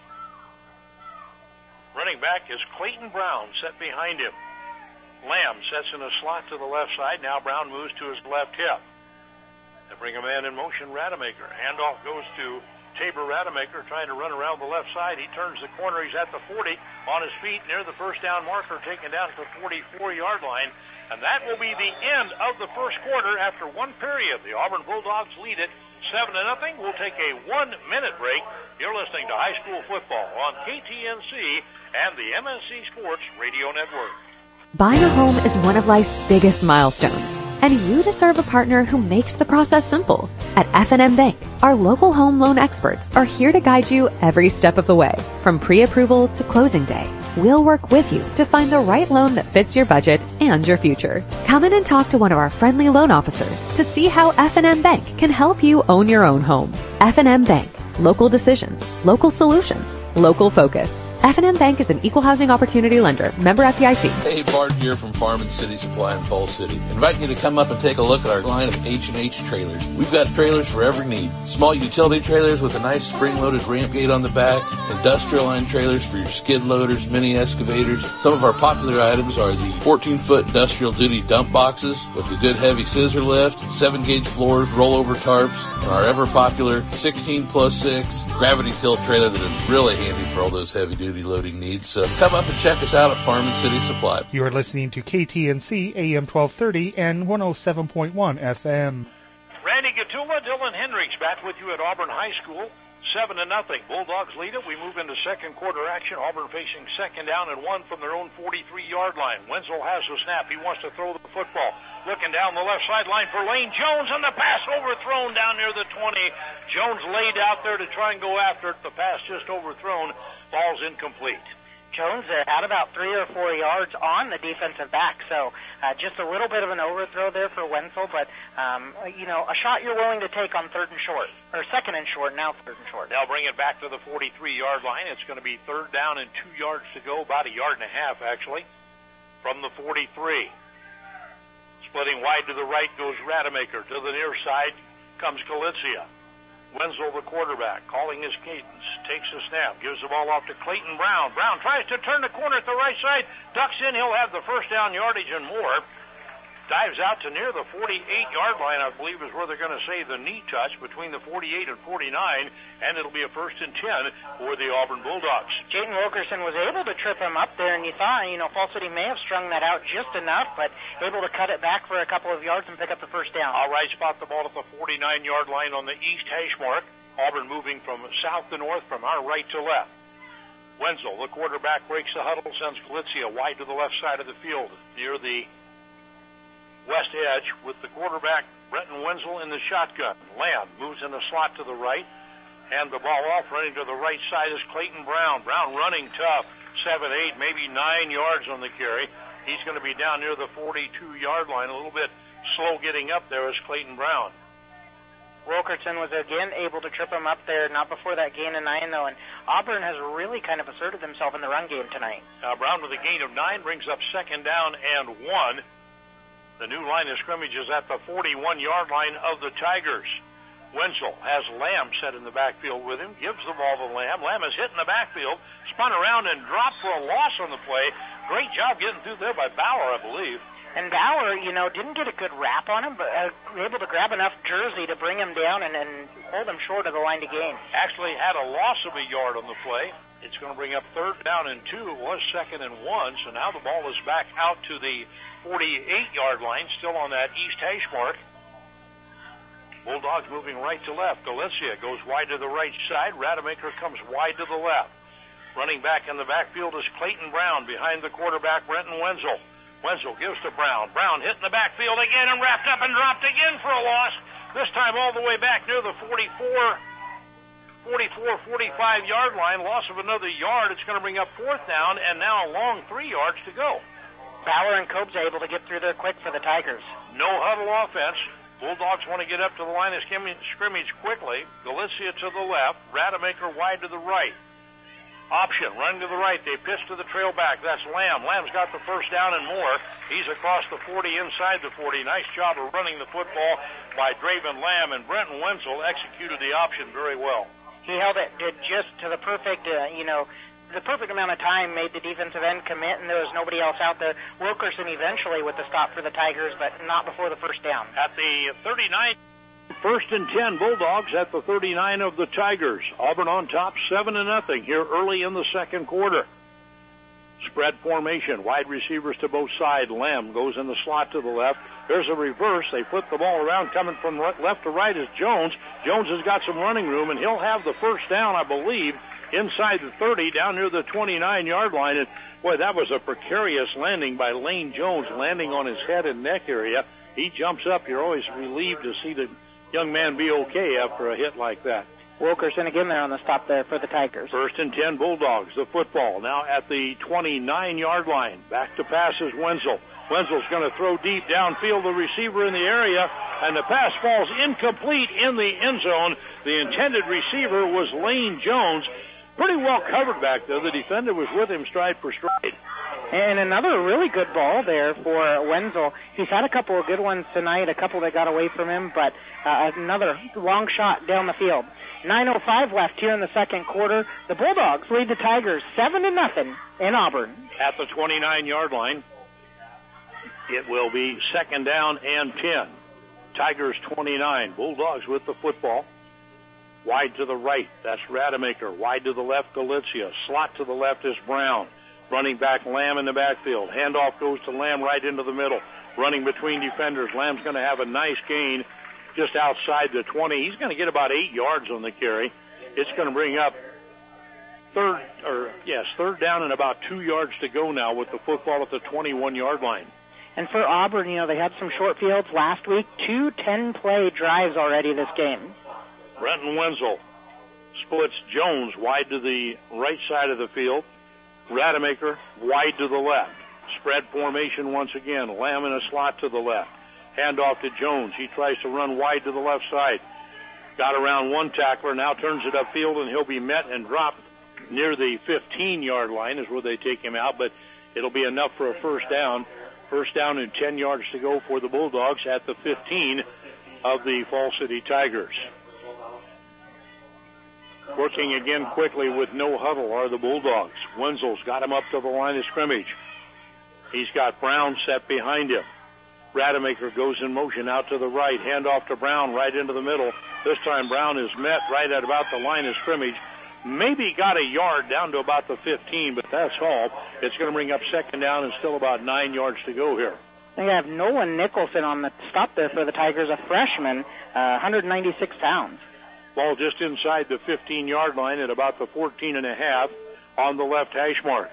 Running back is Clayton Brown, set behind him. Lamb sets in a slot to the left side. Now Brown moves to his left hip. They bring a man in motion, Rademacher. Handoff goes to Tabor Rademacher, trying to run around the left side. He turns the corner. He's at the 40, on his feet near the first down marker, taken down to the 44-yard line. And that will be the end of the first quarter after one period. The Auburn Bulldogs lead it 7-0. We'll take a 1-minute break. You're listening to high school football on KTNC and the MSC Sports Radio Network. Buying a home is one of life's biggest milestones, and you deserve a partner who makes the process simple. At F&M Bank, our local home loan experts are here to guide you every step of the way, from pre-approval to closing day. We'll work with you to find the right loan that fits your budget and your future. Come in and talk to one of our friendly loan officers to see how F&M Bank can help you own your own home. F&M Bank. Local decisions, local solutions, local focus. F&M Bank is an equal housing opportunity lender. Member FDIC. Hey, Bart here from Farm and City Supply in Falls City. Inviting you to come up and take a look at our line of H&H trailers. We've got trailers for every need. Small utility trailers with a nice spring-loaded ramp gate on the back, industrial line trailers for your skid loaders, mini excavators. Some of our popular items are the 14-foot industrial duty dump boxes with the good heavy scissor lift, 7-gauge floors, rollover tarps, and our ever-popular 16+6 gravity tilt trailer that is really handy for all those heavy-duty loading needs. So come up and check us out at Farm and City Supply. You are listening to KTNC AM 1230 and 107.1 FM. Randy Gatula, Dylan Hendricks back with you at Auburn High School. 7-0. Bulldogs lead it. We move into second quarter action. Auburn facing second down and 1 from their own 43-yard line. Wenzel has the snap. He wants to throw the football. Looking down the left sideline for Lane Jones, and the pass overthrown down near the 20. Jones laid out there to try and go after it. The pass just overthrown. Ball's incomplete. Jones had about 3 or 4 yards on the defensive back, so just a little bit of an overthrow there for Wenzel, but, a shot you're willing to take on third and short, or second and short, now third and short. They'll bring it back to the 43-yard line. It's going to be third down and 2 yards to go, about 1.5 yards, actually, from the 43. Splitting wide to the right goes Rademacher. To the near side comes Galizia. Wenzel, the quarterback, calling his cadence, takes the snap, gives the ball off to Clayton Brown. Brown tries to turn the corner at the right side, ducks in, he'll have the first down yardage and more. Dives out to near the 48-yard line, I believe is where they're going to say the knee touch between the 48 and 49, and it'll be a 1st and 10 for the Auburn Bulldogs. Jaden Wilkerson was able to trip him up there, and you thought, Fall City may have strung that out just enough, but able to cut it back for a couple of yards and pick up the first down. All right, spot the ball at the 49-yard line on the east hash mark. Auburn moving from south to north, from our right to left. Wenzel, the quarterback, breaks the huddle, sends Galizia wide to the left side of the field near the west edge with the quarterback, Brenton Wenzel, in the shotgun. Lamb moves in the slot to the right. Hand the ball off. Running to the right side is Clayton Brown. Brown running tough. 7, 8, maybe 9 yards on the carry. He's going to be down near the 42-yard line. A little bit slow getting up there is Clayton Brown. Wilkerson was again able to trip him up there, not before that gain of 9, though, and Auburn has really kind of asserted themselves in the run game tonight. Brown with a gain of 9 brings up second down and 1. The new line of scrimmage is at the 41-yard line of the Tigers. Wenzel has Lamb set in the backfield with him, gives the ball to Lamb. Lamb is hit in the backfield, spun around and dropped for a loss on the play. Great job getting through there by Bauer, I believe. And Bauer, didn't get a good wrap on him, but able to grab enough jersey to bring him down and hold him short of the line to gain. Actually had a loss of a yard on the play. It's going to bring up third down and 2. It was second and 1, so now the ball is back out to the 48-yard line, still on that east hash mark. Bulldogs moving right to left. Galizia goes wide to the right side. Rademacher comes wide to the left. Running back in the backfield is Clayton Brown behind the quarterback, Brenton Wenzel. Wenzel gives to Brown. Brown hit in the backfield again and wrapped up and dropped again for a loss. This time all the way back near the 45-yard line. Loss of another yard. It's going to bring up fourth down, and now a long 3 yards to go. Bauer and Cobes are able to get through there quick for the Tigers. No huddle offense. Bulldogs want to get up to the line of scrimmage quickly. Galizia to the left. Rademacher wide to the right. Option, running to the right. They pitch to the trail back. That's Lamb. Lamb's got the first down and more. He's across the 40, inside the 40. Nice job of running the football by Draven Lamb, and Brenton Wenzel executed the option very well. He held it just to the perfect, the perfect amount of time, made the defensive end commit, and there was nobody else out there. Wilkerson eventually with the stop for the Tigers, but not before the first down. At the 39, 1st and 10, Bulldogs at the 39 of the Tigers. Auburn on top, 7-0 here early in the second quarter. Spread formation, wide receivers to both sides. Lamb goes in the slot to the left. There's a reverse. They flip the ball around. Coming from left to right is Jones. Jones has got some running room, and he'll have the first down, I believe, inside the 30, down near the 29-yard line. And, boy, that was a precarious landing by Lane Jones, landing on his head and neck area. He jumps up. You're always relieved to see the young man be okay after a hit like that. Wilkerson again there on the stop there for the Tigers. 1st and 10, Bulldogs. The football now at the 29-yard line. Back to pass is Wenzel. Wenzel's going to throw deep downfield, the receiver in the area, and the pass falls incomplete in the end zone. The intended receiver was Lane Jones. pretty well covered back there. The defender was with him stride for stride. And another really good ball there for Wenzel. He's had a couple of good ones tonight, a couple that got away from him, but another long shot down the field. 9:05 left here in the second quarter. The Bulldogs lead the Tigers 7-0 in Auburn. At the 29-yard line, it will be second down and 10. Tigers 29. Bulldogs with the football. Wide to the right, that's Rademacher. Wide to the left, Galizia. Slot to the left is Brown. Running back, Lamb in the backfield. Handoff goes to Lamb right into the middle. Running between defenders. Lamb's going to have a nice gain just outside the 20. He's going to get about 8 yards on the carry. It's going to bring up third down and about 2 yards to go now with the football at the 21-yard line. And for Auburn, they had some short fields last week. 2 10-play drives already this game. Brenton Wenzel splits Jones wide to the right side of the field. Rademacher wide to the left. Spread formation once again. Lamb in a slot to the left. Handoff to Jones. He tries to run wide to the left side. Got around one tackler. Now turns it upfield, and he'll be met and dropped near the 15-yard line is where they take him out, but it'll be enough for a first down. First down and 10 yards to go for the Bulldogs at the 15 of the Fall City Tigers. Working again quickly with no huddle are the Bulldogs. Wenzel's got him up to the line of scrimmage. He's got Brown set behind him. Rademacher goes in motion out to the right. Handoff to Brown right into the middle. This time Brown is met right at about the line of scrimmage. Maybe got a yard down to about the 15, but that's all. It's going to bring up second down and still about 9 yards to go here. They have Nolan Nicholson on the stop there for the Tigers, a freshman, 196 pounds. Ball just inside the 15-yard line at about the 14.5 on the left hash mark.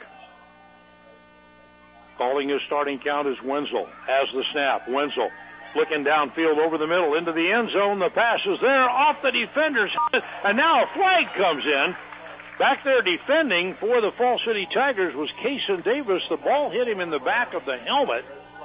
Calling his starting count is Wenzel. Has the snap. Wenzel looking downfield over the middle into the end zone. The pass is there off the defender's head, and now a flag comes in. Back there defending for the Fall City Tigers was Kason Davis. The ball hit him in the back of the helmet.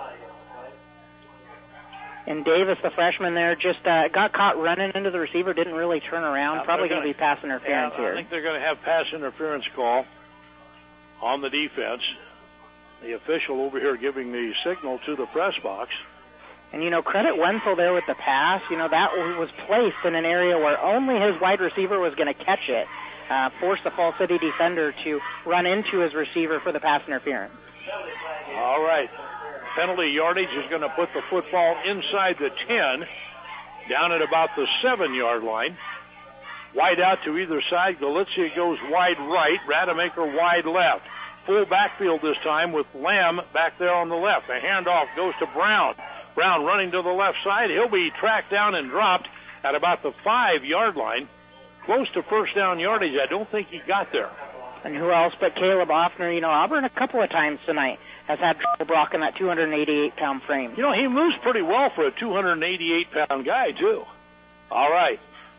And Davis, the freshman there, just got caught running into the receiver, didn't really turn around. Probably going to be pass interference here. I think they're going to have pass interference call on the defense. The official over here giving the signal to the press box. And, credit Wenzel there with the pass. That was placed in an area where only his wide receiver was going to catch it. Forced the Fall City defender to run into his receiver for the pass interference. All right. Penalty yardage is going to put the football inside the 10, down at about the 7-yard line. Wide out to either side. Galizia goes wide right. Rademacher wide left. Full backfield this time with Lamb back there on the left. The handoff goes to Brown. Brown running to the left side. He'll be tracked down and dropped at about the 5-yard line. Close to first down yardage. I don't think he got there. And who else but Caleb Offner? Auburn a couple of times tonight has had trouble blocking that 288-pound frame. He moves pretty well for a 288-pound guy, too. All right.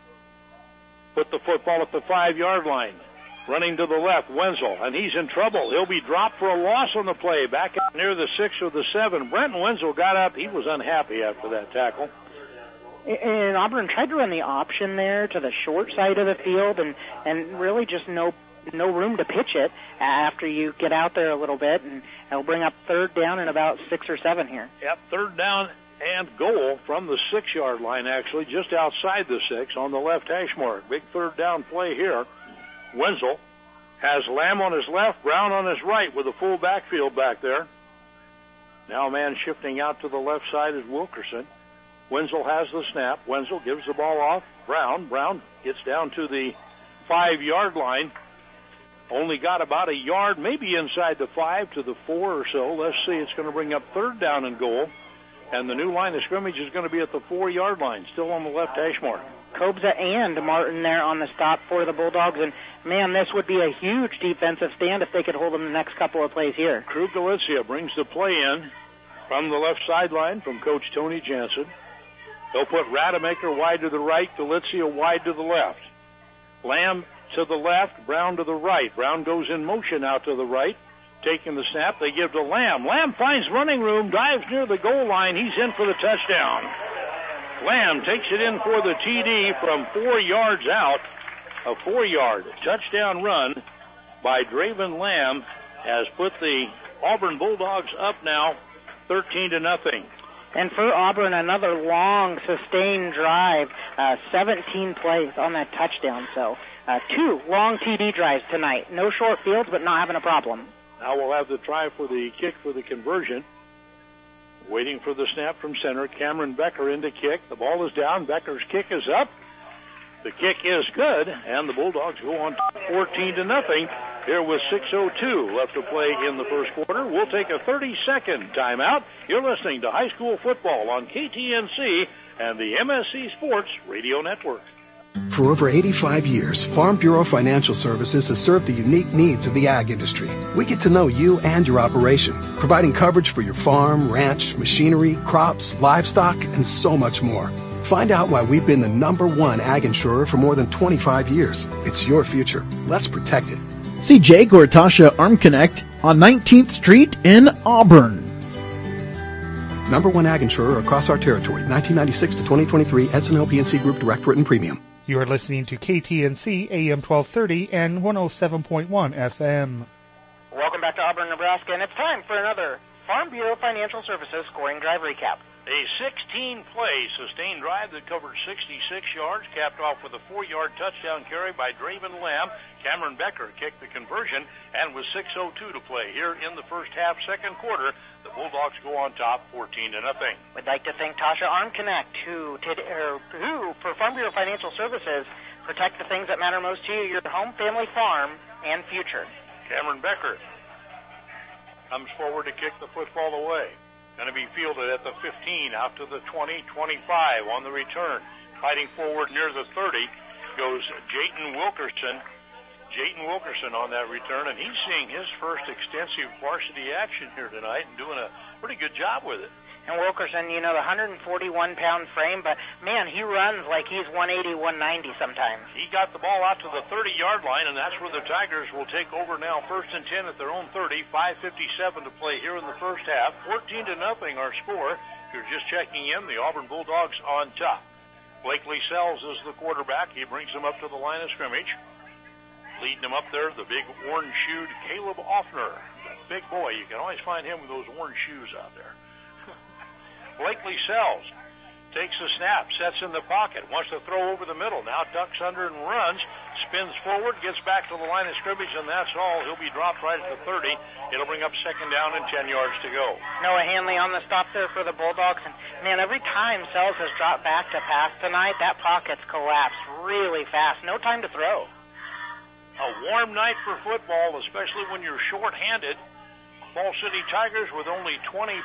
Put the football at the 5-yard line. Running to the left, Wenzel, and he's in trouble. He'll be dropped for a loss on the play, back up near the 6 or the 7. Brenton Wenzel got up. He was unhappy after that tackle. And Auburn tried to run the option there to the short side of the field, and really just no room to pitch it after you get out there a little bit, and it'll bring up third down and about 6 or 7 here. Yep, third down and goal from the 6-yard line, actually, just outside the 6 on the left hash mark. Big third down play here. Wenzel has Lamb on his left, Brown on his right with a full backfield back there. Now a man shifting out to the left side is Wilkerson. Wenzel has the snap. Wenzel gives the ball off. Brown gets down to the 5-yard line. Only got about a yard, maybe inside the 5 to the 4 or so. Let's see, it's going to bring up third down and goal. And the new line of scrimmage is going to be at the 4-yard line, still on the left hash mark. Kobza and Martin there on the stop for the Bulldogs. And, man, this would be a huge defensive stand if they could hold them the next couple of plays here. Krug Galizia brings the play in from the left sideline from Coach Tony Jansen. They'll put Rademacher wide to the right, Galizia wide to the left. Lamb to the left, Brown to the right. Brown goes in motion out to the right. Taking the snap, they give to Lamb. Lamb finds running room, dives near the goal line. He's in for the touchdown. Lamb takes it in for the TD from 4 yards out. A 4-yard touchdown run by Draven Lamb has put the Auburn Bulldogs up now 13-0. And for Auburn, another long, sustained drive, 17 plays on that touchdown. So 2 long TD drives tonight. No short fields, but not having a problem. Now we'll have the try for the kick for the conversion. Waiting for the snap from center. Cameron Becker in to kick. The ball is down. Becker's kick is up. The kick is good, and the Bulldogs go on 14-0 here with 6:02 left to play in the first quarter. We'll take a 30-second timeout. You're listening to high school football on KTNC and the MSC Sports Radio Network. For over 85 years, Farm Bureau Financial Services has served the unique needs of the ag industry. We get to know you and your operation, providing coverage for your farm, ranch, machinery, crops, livestock, and so much more. Find out why we've been the #1 ag insurer for more than 25 years. It's your future. Let's protect it. See Jake or Tasha Arm Connect on 19th Street in Auburn. #1 ag insurer across our territory, 1996 to 2023, SNLP&C Group Direct Written Premium. You are listening to KTNC AM 1230 and 107.1 FM. Welcome back to Auburn, Nebraska, and it's time for another Farm Bureau Financial Services scoring drive recap. A 16-play sustained drive that covered 66 yards, capped off with a 4-yard touchdown carry by Draven Lamb. Cameron Becker kicked the conversion, and with 6:02 to play here in the first half, second quarter, the Bulldogs go on top 14-0. We'd like to thank Tasha Arm Connect, who for Farm Bureau Financial Services, protect the things that matter most to you, your home, family, farm, and future. Cameron Becker comes forward to kick the football away. Going to be fielded at the 15, out to the 20, 25 on the return. Fighting forward near the 30 goes Jayton Wilkerson. Jayton Wilkerson on that return, and he's seeing his first extensive varsity action here tonight and doing a pretty good job with it. And Wilkerson, you know, the 141-pound frame, but, man, he runs like he's 180, 190 sometimes. He got the ball out to the 30-yard line, and that's where the Tigers will take over now. 1st and 10 at their own 30, 5:57 to play here in the first half. 14-0 our score. If you're just checking in, the Auburn Bulldogs on top. Blakely Sells is the quarterback. He brings them up to the line of scrimmage. Leading them up there, the big orange-shoed Caleb Offner. Big boy. You can always find him with those orange shoes out there. Blakely Sells takes a snap, sets in the pocket, wants to throw over the middle, now ducks under and runs, spins forward, gets back to the line of scrimmage, and that's all. He'll be dropped right at the 30. It'll bring up 2nd down and 10 yards to go. Noah Hanley on the stop there for the Bulldogs. And, man, every time Sells has dropped back to pass tonight, that pocket's collapsed really fast. No time to throw. A warm night for football, especially when you're short-handed. Fall City Tigers with only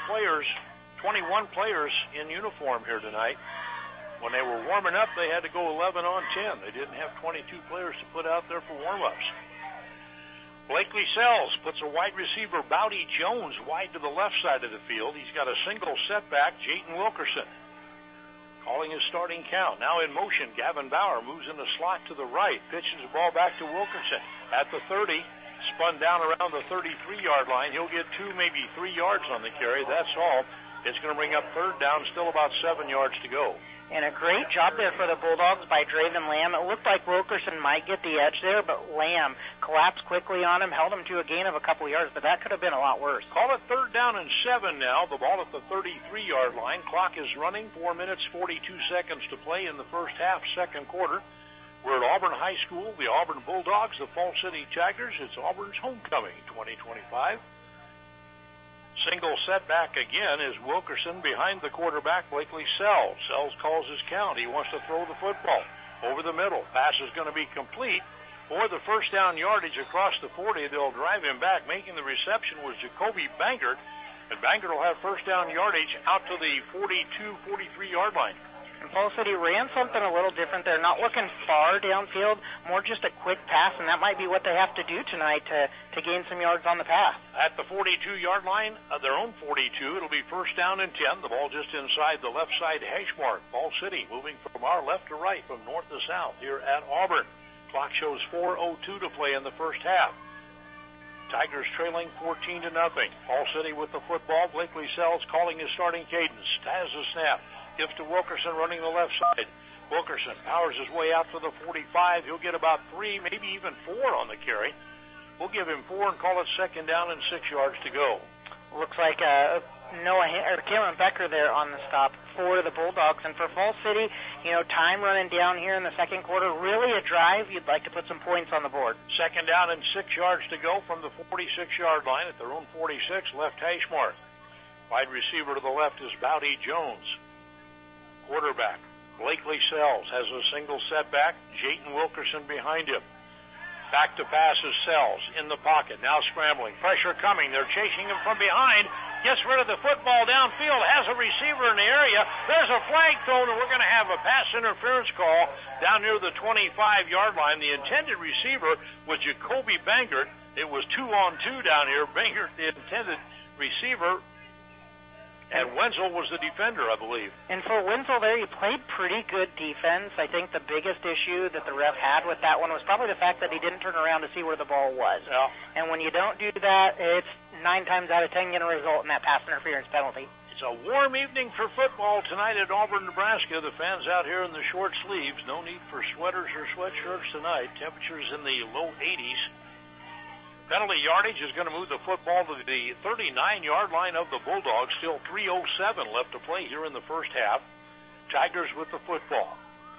21 players in uniform here tonight. When they were warming up, they had to go 11 on 10. They didn't have 22 players to put out there for warm-ups. Blakely Sells puts a wide receiver, Bowdy Jones, wide to the left side of the field. He's got a single setback, Jayton Wilkerson. Calling his starting count. Now in motion, Gavin Bauer moves in the slot to the right, pitches the ball back to Wilkerson. At the 30, spun down around the 33-yard line. He'll get 2, maybe 3 yards on the carry. That's all. It's going to bring up 3rd down, still about 7 yards to go. And a great job there for the Bulldogs by Draven Lamb. It looked like Wilkerson might get the edge there, but Lamb collapsed quickly on him, held him to a gain of a couple yards, but that could have been a lot worse. Call it 3rd down and 7 now. The ball at the 33-yard line. Clock is running. 4 minutes, 42 seconds to play in the first half, second quarter. We're at Auburn High School. The Auburn Bulldogs, the Fall City Tigers. It's Auburn's homecoming 2025. Single setback again is Wilkerson behind the quarterback, Blakely Sells. Sells calls his count. He wants to throw the football over the middle. Pass is going to be complete. For the 1st down yardage across the 40, they'll drive him back. Making the reception was Jacoby Bangert, and Bangert will have 1st down yardage out to the 42, 43-yard line. And Fall City ran something a little different. They're not looking far downfield, more just a quick pass, and that might be what they have to do tonight to gain some yards on the pass. At the 42-yard line, their own 42, it'll be 1st down and 10. The ball just inside the left side hash mark. Fall City moving from our left to right, from north to south here at Auburn. Clock shows 4:02 to play in the first half. Tigers trailing 14-0. Fall City with the football. Blakely Sells calling his starting cadence. Has a snap. Gives to Wilkerson running the left side. Wilkerson powers his way out to the 45. He'll get about 3, maybe even 4 on the carry. We'll give him 4 and call it second down and 6 yards to go. Looks like Kalen Becker there on the stop for the Bulldogs. And for Falls City, time running down here in the second quarter, really a drive. You'd like to put some points on the board. Second down and 6 yards to go from the 46-yard line at their own 46, left hash mark. Wide receiver to the left is Bowdy Jones. Quarterback Blakely Sells has a single setback. Jayton Wilkerson behind him. Back to pass is Sells in the pocket. Now scrambling. Pressure coming. They're chasing him from behind. Gets rid of the football downfield. Has a receiver in the area. There's a flag thrown, and we're going to have a pass interference call down near the 25-yard line. The intended receiver was Jacoby Bangert. It was 2-on-2 down here. Bangert, the intended receiver, and Wenzel was the defender, I believe. And for Wenzel there, he played pretty good defense. I think the biggest issue that the ref had with that one was probably the fact that he didn't turn around to see where the ball was. Yeah. And when you don't do that, it's 9 times out of 10 going to result in that pass interference penalty. It's a warm evening for football tonight at Auburn, Nebraska. The fans out here in the short sleeves. No need for sweaters or sweatshirts tonight. Temperatures in the low 80s. Penalty yardage is going to move the football to the 39-yard line of the Bulldogs. Still 3:07 left to play here in the first half. Tigers with the football.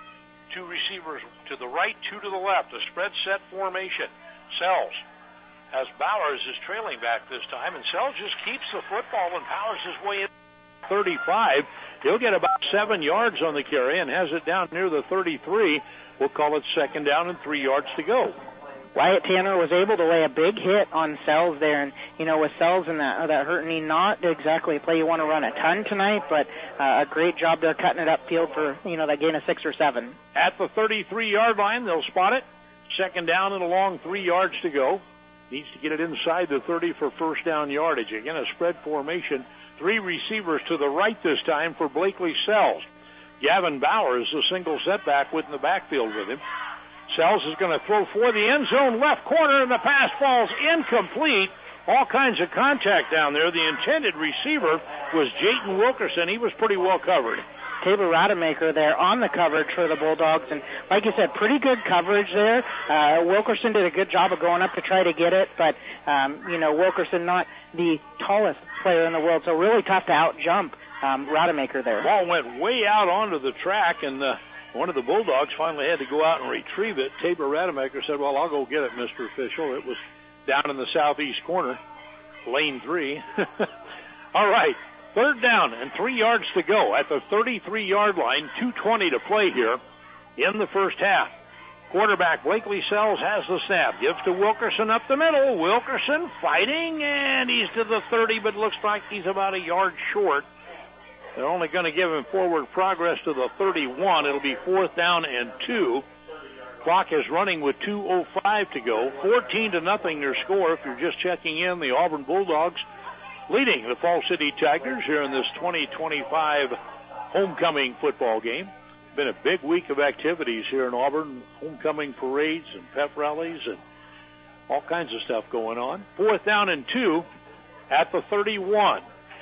2 receivers to the right, 2 to the left. A spread set formation. Sells has Bowers is trailing back this time, and Sells just keeps the football and powers his way in. 35. He'll get about 7 yards on the carry and has it down near the 33. We'll call it second down and 3 yards to go. Wyatt Tanner was able to lay a big hit on Sells there, and with Sells and that hurt knee, not exactly a play you want to run a ton tonight, but a great job there cutting it upfield for that gain of 6 or 7. At the 33-yard line, they'll spot it. Second down and a long 3 yards to go. Needs to get it inside the 30 for first down yardage. Again, a spread formation. 3 receivers to the right this time for Blakely Sells. Gavin Bowers, a single setback within the backfield with him. Sells is going to throw for the end zone, left corner, and the pass falls incomplete. All kinds of contact down there. The intended receiver was Jayton Wilkerson. He was pretty well covered. Tabor Rademacher there on the coverage for the Bulldogs, and like you said, pretty good coverage there. Wilkerson did a good job of going up to try to get it, but Wilkerson not the tallest player in the world, so really tough to out-jump Rademacher there. Ball went way out onto the track, and one of the Bulldogs finally had to go out and retrieve it. Tabor Rademacher said, well, I'll go get it, Mr. Official. It was down in the southeast corner, lane 3. All right, third down and 3 yards to go at the 33-yard line, 2:20 to play here in the first half. Quarterback Blakely Sells has the snap, gives to Wilkerson up the middle. Wilkerson fighting, and he's to the 30, but looks like he's about a yard short. They're only going to give him forward progress to the 31. It'll be 4th down and 2. Clock is running with 2:05 to go. 14-0 their score. If you're just checking in, the Auburn Bulldogs leading the Falls City Tigers here in this 2025 homecoming football game. Been a big week of activities here in Auburn. Homecoming parades and pep rallies and all kinds of stuff going on. 4th down and 2 at the 31.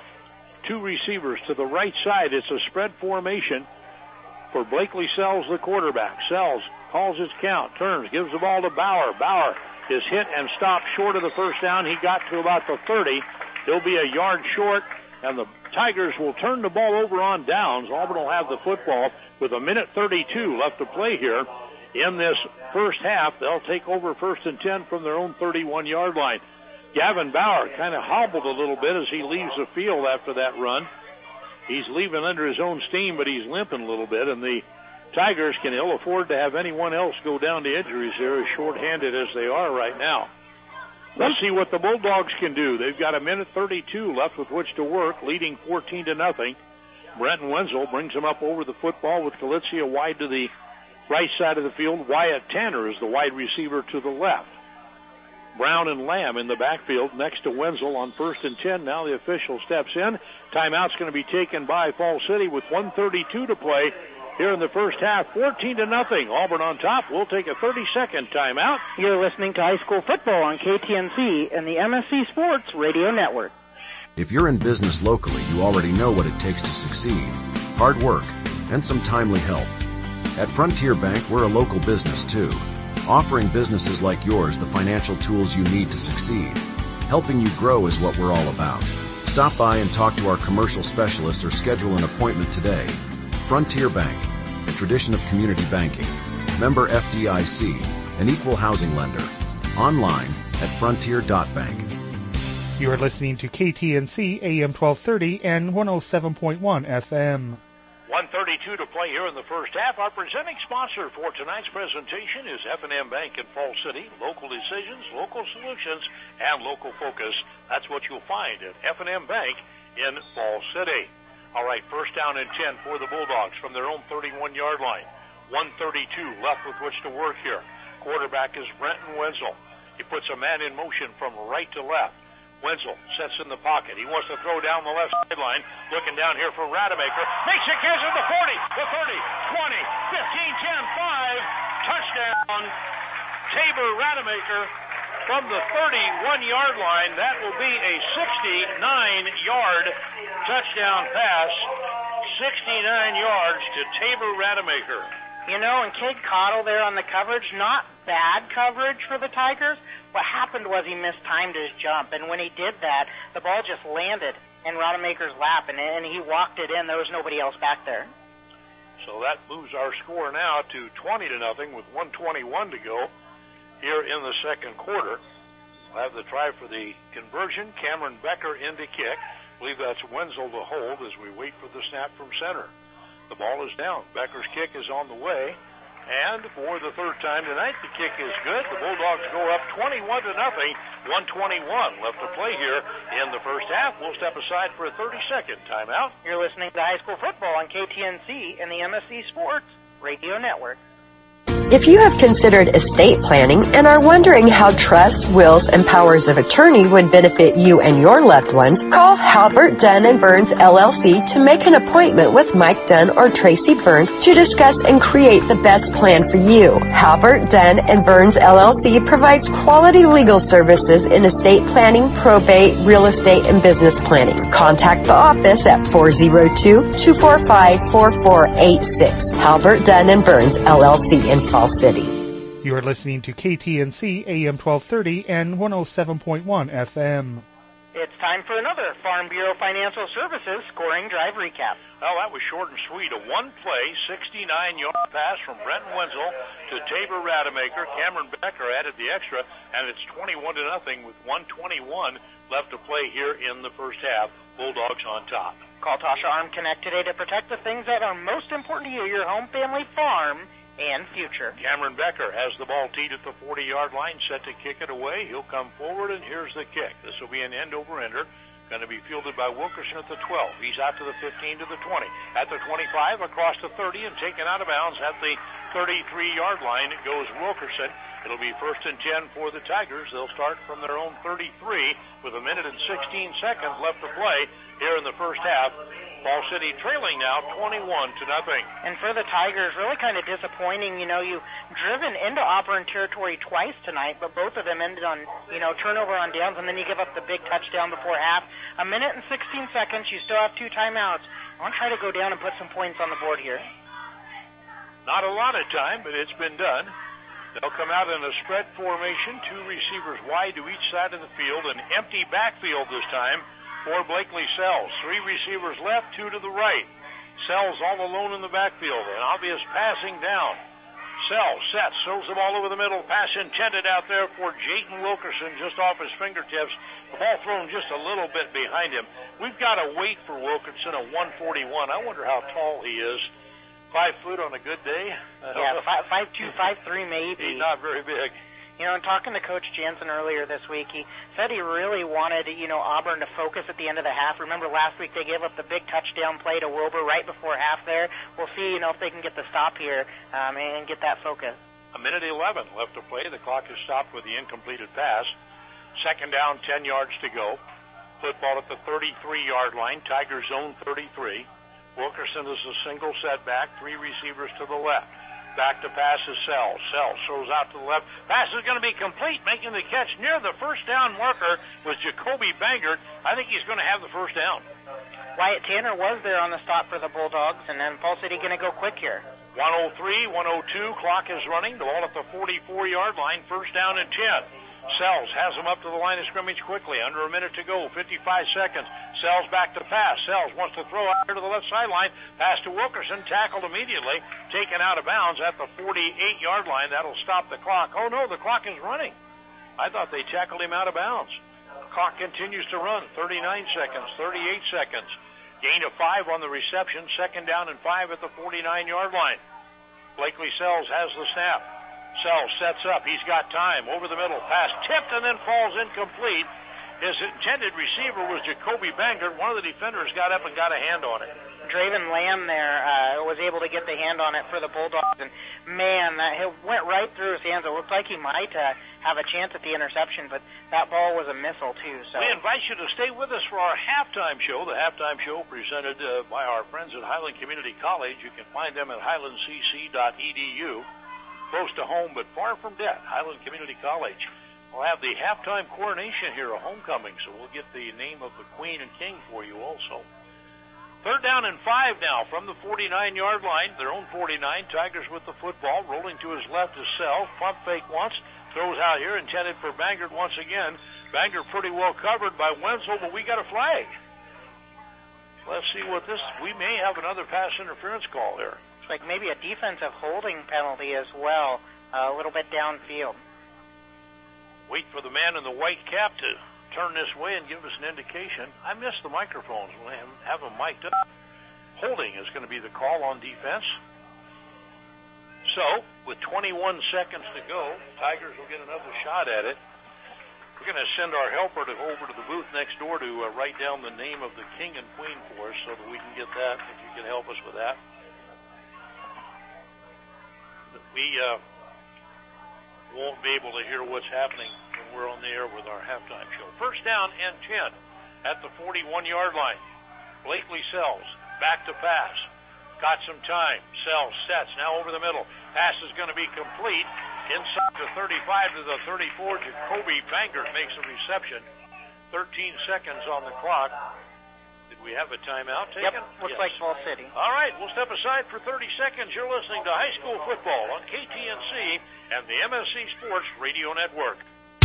2 receivers to the right side. It's a spread formation for Blakely Sells, the quarterback. Sells calls his count, turns, gives the ball to Bauer. Bauer is hit and stopped short of the first down. He got to about the 30. He'll be a yard short, and the Tigers will turn the ball over on downs. Auburn will have the football with 1:32 left to play here in this first half. They'll take over 1st and 10 from their own 31-yard line. Gavin Bauer kind of hobbled a little bit as he leaves the field after that run. He's leaving under his own steam, but he's limping a little bit, and the Tigers can ill afford to have anyone else go down to injuries here, as short-handed as they are right now. Let's see what the Bulldogs can do. They've got 1:32 left with which to work, leading 14-0. Brenton Wenzel brings them up over the football with Galizia wide to the right side of the field. Wyatt Tanner is the wide receiver to the left. Brown and Lamb in the backfield next to Wenzel on 1st and 10. Now the official steps in. Timeout's going to be taken by Falls City with 1:32 to play here in the first half. 14-0. Auburn on top. We'll take a 30-second timeout. You're listening to high school football on KTNC and the MSC Sports Radio Network. If you're in business locally, you already know what it takes to succeed. Hard work and some timely help. At Frontier Bank, we're a local business too, offering businesses like yours the financial tools you need to succeed. Helping you grow is what we're all about. Stop by and talk to our commercial specialists or schedule an appointment today. Frontier Bank, a tradition of community banking. Member FDIC, an equal housing lender. Online at frontier.bank. You are listening to KTNC AM 1230 and 107.1 FM. 1:32 to play here in the first half. Our presenting sponsor for tonight's presentation is F&M Bank in Falls City. Local decisions, local solutions, and local focus. That's what you'll find at F&M Bank in Falls City. All right, first down and 10 for the Bulldogs from their own 31-yard line. 1:32 left with which to work here. Quarterback is Brenton Wenzel. He puts a man in motion from right to left. Wenzel sets in the pocket. He wants to throw down the left sideline. Looking down here for Rademacher. Makes it, gives it the 40, the 30, 20, 15, 10, 5. Touchdown, Tabor Rademacher from the 31-yard line. That will be a 69-yard touchdown pass. 69 yards to Tabor Rademacher. You know, and Cade Cottle there on the coverage, not bad coverage for the Tigers. What happened was he mistimed his jump, and when he did that, the ball just landed in Rademacher's lap, and he walked it in. There was nobody else back there. So that moves our score now to 20-0 with 1:21 to go here in the second quarter. We'll have the try for the conversion. Cameron Becker in to kick. I believe that's Wenzel to hold as we wait for the snap from center. The ball is down. Becker's kick is on the way. And for the third time tonight, the kick is good. The Bulldogs go up 21-0. 1:21 left to play here in the first half. We'll step aside for a 30-second timeout. You're listening to high school football on KTNC and the MSC Sports Radio Network. If you have considered estate planning and are wondering how trust, wills, and powers of attorney would benefit you and your loved ones, call Halbert Dunn & Burns LLC to make an appointment with Mike Dunn or Tracy Burns to discuss and create the best plan for you. Halbert Dunn & Burns LLC provides quality legal services in estate planning, probate, real estate, and business planning. Contact the office at 402-245-4486. Halbert Dunn & Burns LLC in Falls City. You are listening to KTNC AM 1230 and 107.1 FM. It's time for another Farm Bureau Financial Services scoring drive recap. Well, that was short and sweet. A one-play, 69-yard pass from Brenton Wenzel to Tabor Rademacher. Cameron Becker added the extra, and it's 21-0 with 1:21 left to play here in the first half. Bulldogs on top. Call Tasha Arm Connect today to protect the things that are most important to you, your home, family, farm, and future. Cameron Becker has the ball teed at the 40-yard line, set to kick it away. He'll come forward, and here's the kick. This will be an end-over-ender. Going to be fielded by Wilkerson at the 12. He's out to the 15 to the 20. At the 25, across the 30, and taken out of bounds at the 33-yard line. It goes Wilkerson. It'll be 1st and 10 for the Tigers. They'll start from their own 33 with a minute and 16 seconds left to play here in the first half. Falls City trailing now 21-0. And for the Tigers, really kind of disappointing. You know, you've driven into Auburn territory twice tonight, but both of them ended on, turnover on downs, and then you give up the big touchdown before half. A minute and 16 seconds. You still have 2 timeouts. I want to try to go down and put some points on the board here. Not a lot of time, but it's been done. They'll come out in a spread formation, 2 receivers wide to each side of the field, an empty backfield this time for Blakely Sells. 3 receivers left, 2 to the right. Sells all alone in the backfield, an obvious passing down. Sells sets, throws the ball over the middle, pass intended out there for Jayton Wilkerson just off his fingertips. The ball thrown just a little bit behind him. We've got to wait for Wilkerson at 141. I wonder how tall he is. 5 foot on a good day? Yeah, 5'2", 5'3", maybe. He's not very big. In talking to Coach Jansen earlier this week, he said he really wanted, Auburn to focus at the end of the half. Remember last week they gave up the big touchdown play to Wilbur right before half there. We'll see, if they can get the stop here and get that focus. A minute 11 left to play. The clock is stopped with the incompleted pass. Second down, 10 yards to go. Football at the 33-yard line. Tigers zone 33. Wilkerson is a single setback, 3 receivers to the left. Back to pass is Sells. Sells throws out to the left. Pass is going to be complete, making the catch near the first down marker was Jacoby Bangert. I think he's going to have the first down. Wyatt Tanner was there on the stop for the Bulldogs, and then Falls City going to go quick here. 103, 102, clock is running. The ball at the 44-yard line, first down and 10. Sells has him up to the line of scrimmage quickly. Under a minute to go, 55 seconds. Sells back to pass. Sells wants to throw out here to the left sideline. Pass to Wilkerson, tackled immediately. Taken out of bounds at the 48-yard line. That'll stop the clock. Oh, no, the clock is running. I thought they tackled him out of bounds. The clock continues to run. 39 seconds, 38 seconds. Gain of 5 on the reception. Second down and 5 at the 49-yard line. Blakely Sells has the snap. Sells sets up. He's got time. Over the middle. Pass tipped and then falls incomplete. His intended receiver was Jacoby Bangert. One of the defenders got up and got a hand on it. Draven Lamb there was able to get the hand on it for the Bulldogs. And, man, it went right through his hands. It looked like he might have a chance at the interception, but that ball was a missile, too. So we invite you to stay with us for our halftime show. The halftime show presented by our friends at Highland Community College. You can find them at highlandcc.edu. Close to home, but far from debt. Highland Community College. We'll have the halftime coronation here, a homecoming, so we'll get the name of the Queen and King for you also. Third down and 5 now from the 49-yard line, their own 49. Tigers with the football, rolling to his left is Sells. Pump fake once, throws out here, intended for Bangert once again. Bangert pretty well covered by Wenzel, but we got a flag. Let's see what this, we may have another pass interference call there. It's like maybe a defensive holding penalty as well, a little bit downfield. Wait for the man in the white cap to turn this way and give us an indication. I missed the microphones. We'll have them mic'd up. Holding is going to be the call on defense. So, with 21 seconds to go, Tigers will get another shot at it. We're going to send our helper over to the booth next door to write down the name of the King and Queen for us so that we can get that, if you can help us with that. We won't be able to hear what's happening when we're on the air with our halftime show. First down and 10 at the 41-yard line. Blakely Sells, back to pass. Got some time. Sells sets, now over the middle. Pass is going to be complete. Inside the 35 to the 34, Jacoby Bangert makes a reception. 13 seconds on the clock. Did we have a timeout taken? Yep, looks like Fall City. All right, we'll step aside for 30 seconds. You're listening to High School Football on KTNC and the MSC Sports Radio Network.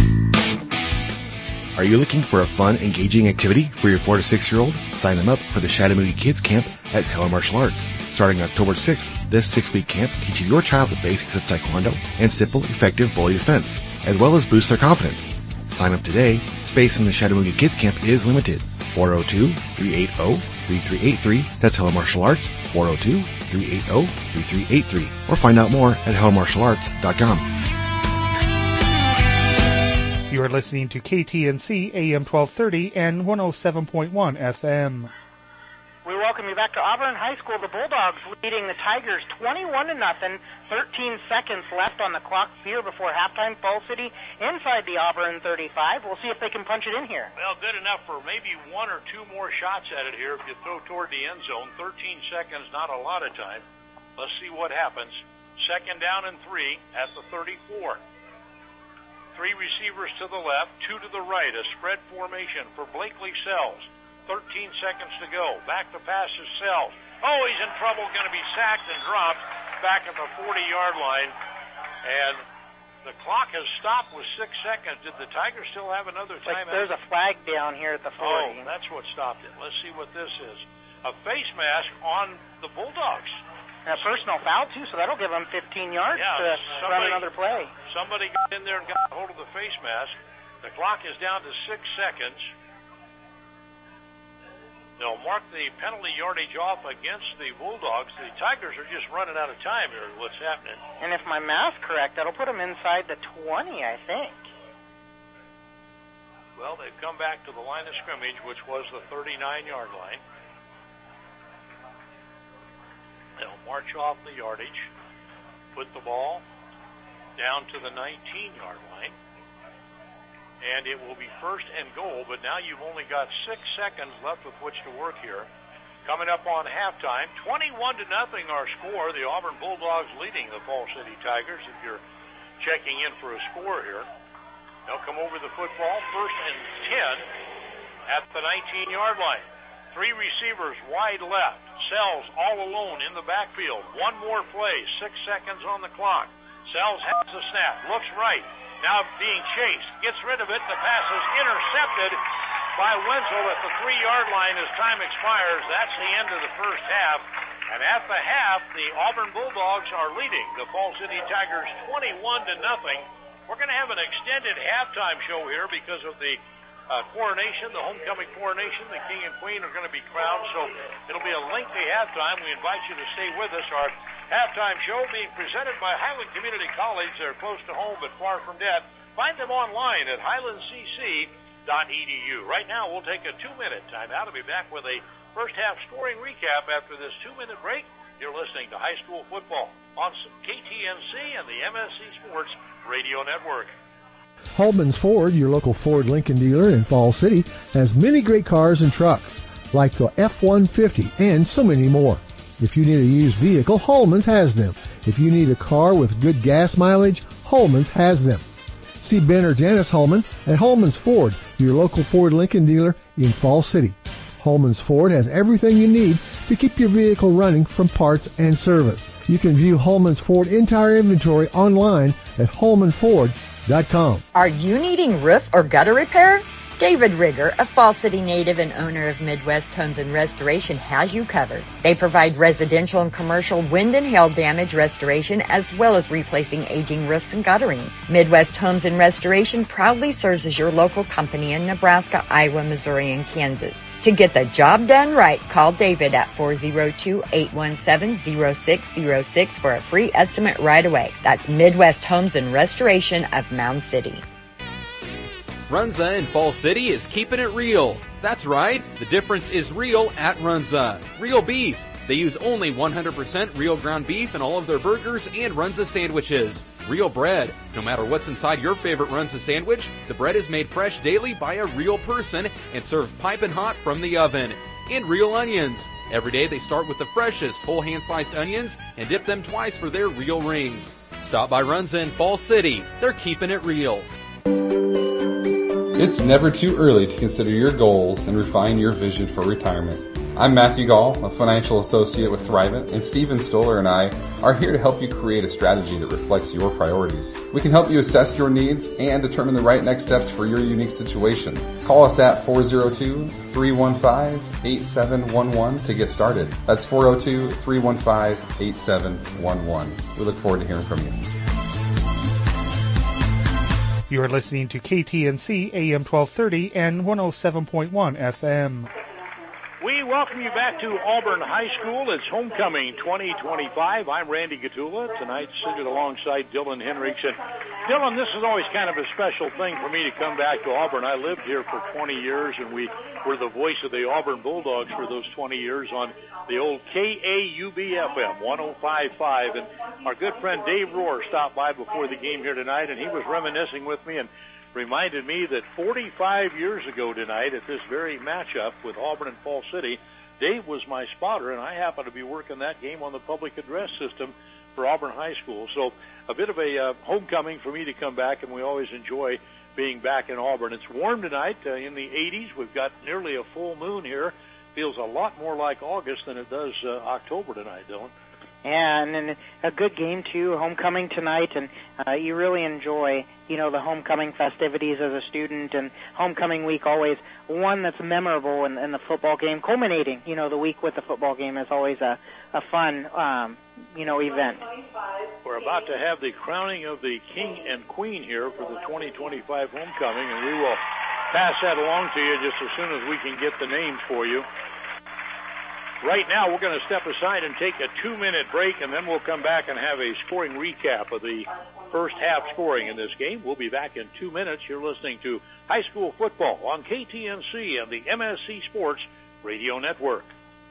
Are you looking for a fun, engaging activity for your 4 to 6-year-old? Sign them up for the Chattahoochee Kids Camp at Taylor Martial Arts. Starting October 6th, this 6-week camp teaches your child the basics of Taekwondo and simple, effective bully defense, as well as boost their confidence. Sign up today. Space in the Chattahoochee Kids Camp is limited. 402-380-3383. That's Hello Martial Arts. 402-380-3383. Or find out more at hellomartialarts.com. You are listening to KTNC AM 1230 and 107.1 FM. We welcome you back to Auburn High School. The Bulldogs leading the Tigers 21-0. 13 seconds left on the clock here before halftime. Fall City inside the Auburn 35. We'll see if they can punch it in here. Well, good enough for maybe 1 or 2 more shots at it here if you throw toward the end zone. 13 seconds, not a lot of time. Let's see what happens. Second down and 3 at the 34. 3 receivers to the left, 2 to the right. A spread formation for Blakely Sells. 13 seconds to go. Back to pass is Sells. Oh, he's in trouble, going to be sacked and dropped back at the 40-yard line. And the clock has stopped with 6 seconds. Did the Tigers still have another timeout? There's a flag down here at the 40. Oh, that's what stopped it. Let's see what this is. A face mask on the Bulldogs. A personal foul, too, so that'll give them 15 yards to run another play. Somebody got in there and got a hold of the face mask. The clock is down to 6 seconds. They'll mark the penalty yardage off against the Bulldogs. The Tigers are just running out of time here. What's happening? And if my math's correct, that'll put them inside the 20, I think. Well, they've come back to the line of scrimmage, which was the 39-yard line. They'll march off the yardage, put the ball down to the 19-yard line. And it will be first and goal, but now you've only got 6 seconds left with which to work here. Coming up on halftime, 21-0 our score. The Auburn Bulldogs leading the Fall City Tigers. If you're checking in for a score here, they'll come over the football, first and 10 at the 19-yard line. 3 receivers wide left. Sells all alone in the backfield. One more play, 6 seconds on the clock. Sells has the snap, looks right. Now being chased, gets rid of it. The pass is intercepted by Wenzel at the 3-yard line as time expires. That's the end of the first half. And at the half, the Auburn Bulldogs are leading the Fall City Tigers 21-0. We're going to have an extended halftime show here because of the coronation, the homecoming coronation. The King and Queen are going to be crowned, so it'll be a lengthy halftime. We invite you to stay with us. Our halftime show being presented by Highland Community College. They're close to home but far from debt. Find them online at highlandcc.edu. Right now, we'll take a 2-minute timeout. I'll be back with a first half scoring recap after this 2-minute break. You're listening to high school football on KTNC and the MSC Sports Radio Network. Holman's Ford, your local Ford Lincoln dealer in Fall City, has many great cars and trucks, like the F-150 and so many more. If you need a used vehicle, Holman's has them. If you need a car with good gas mileage, Holman's has them. See Ben or Janice Holman at Holman's Ford, your local Ford Lincoln dealer in Fall City. Holman's Ford has everything you need to keep your vehicle running from parts and service. You can view Holman's Ford entire inventory online at holmanford.com. Are you needing roof or gutter repair? David Rigger, a Fall City native and owner of Midwest Homes and Restoration, has you covered. They provide residential and commercial wind and hail damage restoration as well as replacing aging roofs and guttering. Midwest Homes and Restoration proudly serves as your local company in Nebraska, Iowa, Missouri, and Kansas. To get the job done right, call David at 402-817-0606 for a free estimate right away. That's Midwest Homes and Restoration of Mound City. Runza in Fall City is keeping it real. That's right, the difference is real at Runza. Real beef. They use only 100% real ground beef in all of their burgers and Runza sandwiches. Real bread. No matter what's inside your favorite Runza sandwich, the bread is made fresh daily by a real person and served piping hot from the oven. And real onions. Every day they start with the freshest whole hand-sliced onions and dip them twice for their real rings. Stop by Runza in Fall City. They're keeping it real. It's never too early to consider your goals and refine your vision for retirement. I'm Matthew Gall, a financial associate with Thrivent, and Stephen Stoller and I are here to help you create a strategy that reflects your priorities. We can help you assess your needs and determine the right next steps for your unique situation. Call us at 402-315-8711 to get started. That's 402-315-8711. We look forward to hearing from you. You are listening to KTNC AM 1230 and 107.1 FM. We welcome you back to Auburn High School. It's Homecoming 2025. I'm Randy Gatula. Tonight, seated alongside Dylan Henricks. And Dylan, this is always kind of a special thing for me to come back to Auburn. I lived here for 20 years, and we were the voice of the Auburn Bulldogs for those 20 years on the old KAUB-FM 105.5. And our good friend Dave Rohr stopped by before the game here tonight, and he was reminiscing with me and reminded me that 45 years ago tonight at this very matchup with Auburn and Fall City, Dave was my spotter, and I happened to be working that game on the public address system for Auburn High School. So a bit of a homecoming for me to come back, and we always enjoy being back in Auburn. It's warm tonight in the 80s. We've got nearly a full moon here. Feels a lot more like August than it does October tonight, Dylan. Yeah, and a good game, too, homecoming tonight, and you really enjoy, the homecoming festivities as a student, and homecoming week always one that's memorable in the football game, culminating, the week with the football game is always a fun, event. We're about to have the crowning of the King and Queen here for the 2025 homecoming, and we will pass that along to you just as soon as we can get the names for you. Right now, we're going to step aside and take a 2-minute break, and then we'll come back and have a scoring recap of the first half scoring in this game. We'll be back in 2 minutes. You're listening to High School Football on KTNC and the MSC Sports Radio Network.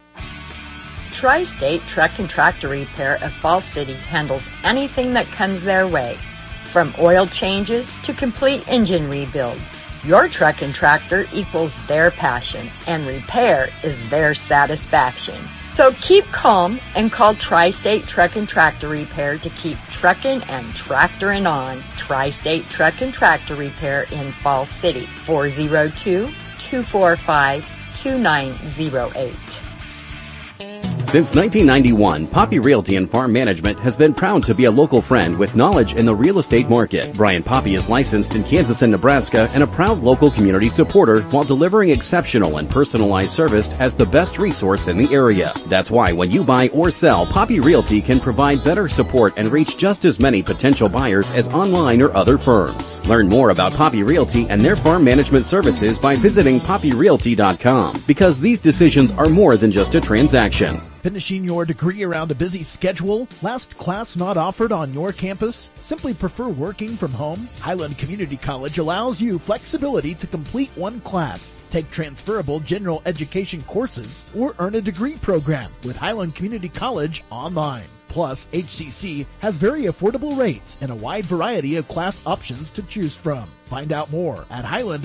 Tri-State Truck and Tractor Repair of Fall City handles anything that comes their way, from oil changes to complete engine rebuilds. Your truck and tractor equals their passion, and repair is their satisfaction. So keep calm and call Tri-State Truck and Tractor Repair to keep trucking and tractoring on. Tri-State Truck and Tractor Repair in Fall City, 402-245-2908. Since 1991, Poppy Realty and Farm Management has been proud to be a local friend with knowledge in the real estate market. Brian Poppy is licensed in Kansas and Nebraska and a proud local community supporter while delivering exceptional and personalized service as the best resource in the area. That's why when you buy or sell, Poppy Realty can provide better support and reach just as many potential buyers as online or other firms. Learn more about Poppy Realty and their farm management services by visiting poppyrealty.com, because these decisions are more than just a transaction. Finishing your degree around a busy schedule? Last class not offered on your campus? Simply prefer working from home? Highland Community College allows you flexibility to complete one class, take transferable general education courses, or earn a degree program with Highland Community College online. Plus, HCC has very affordable rates and a wide variety of class options to choose from. Find out more at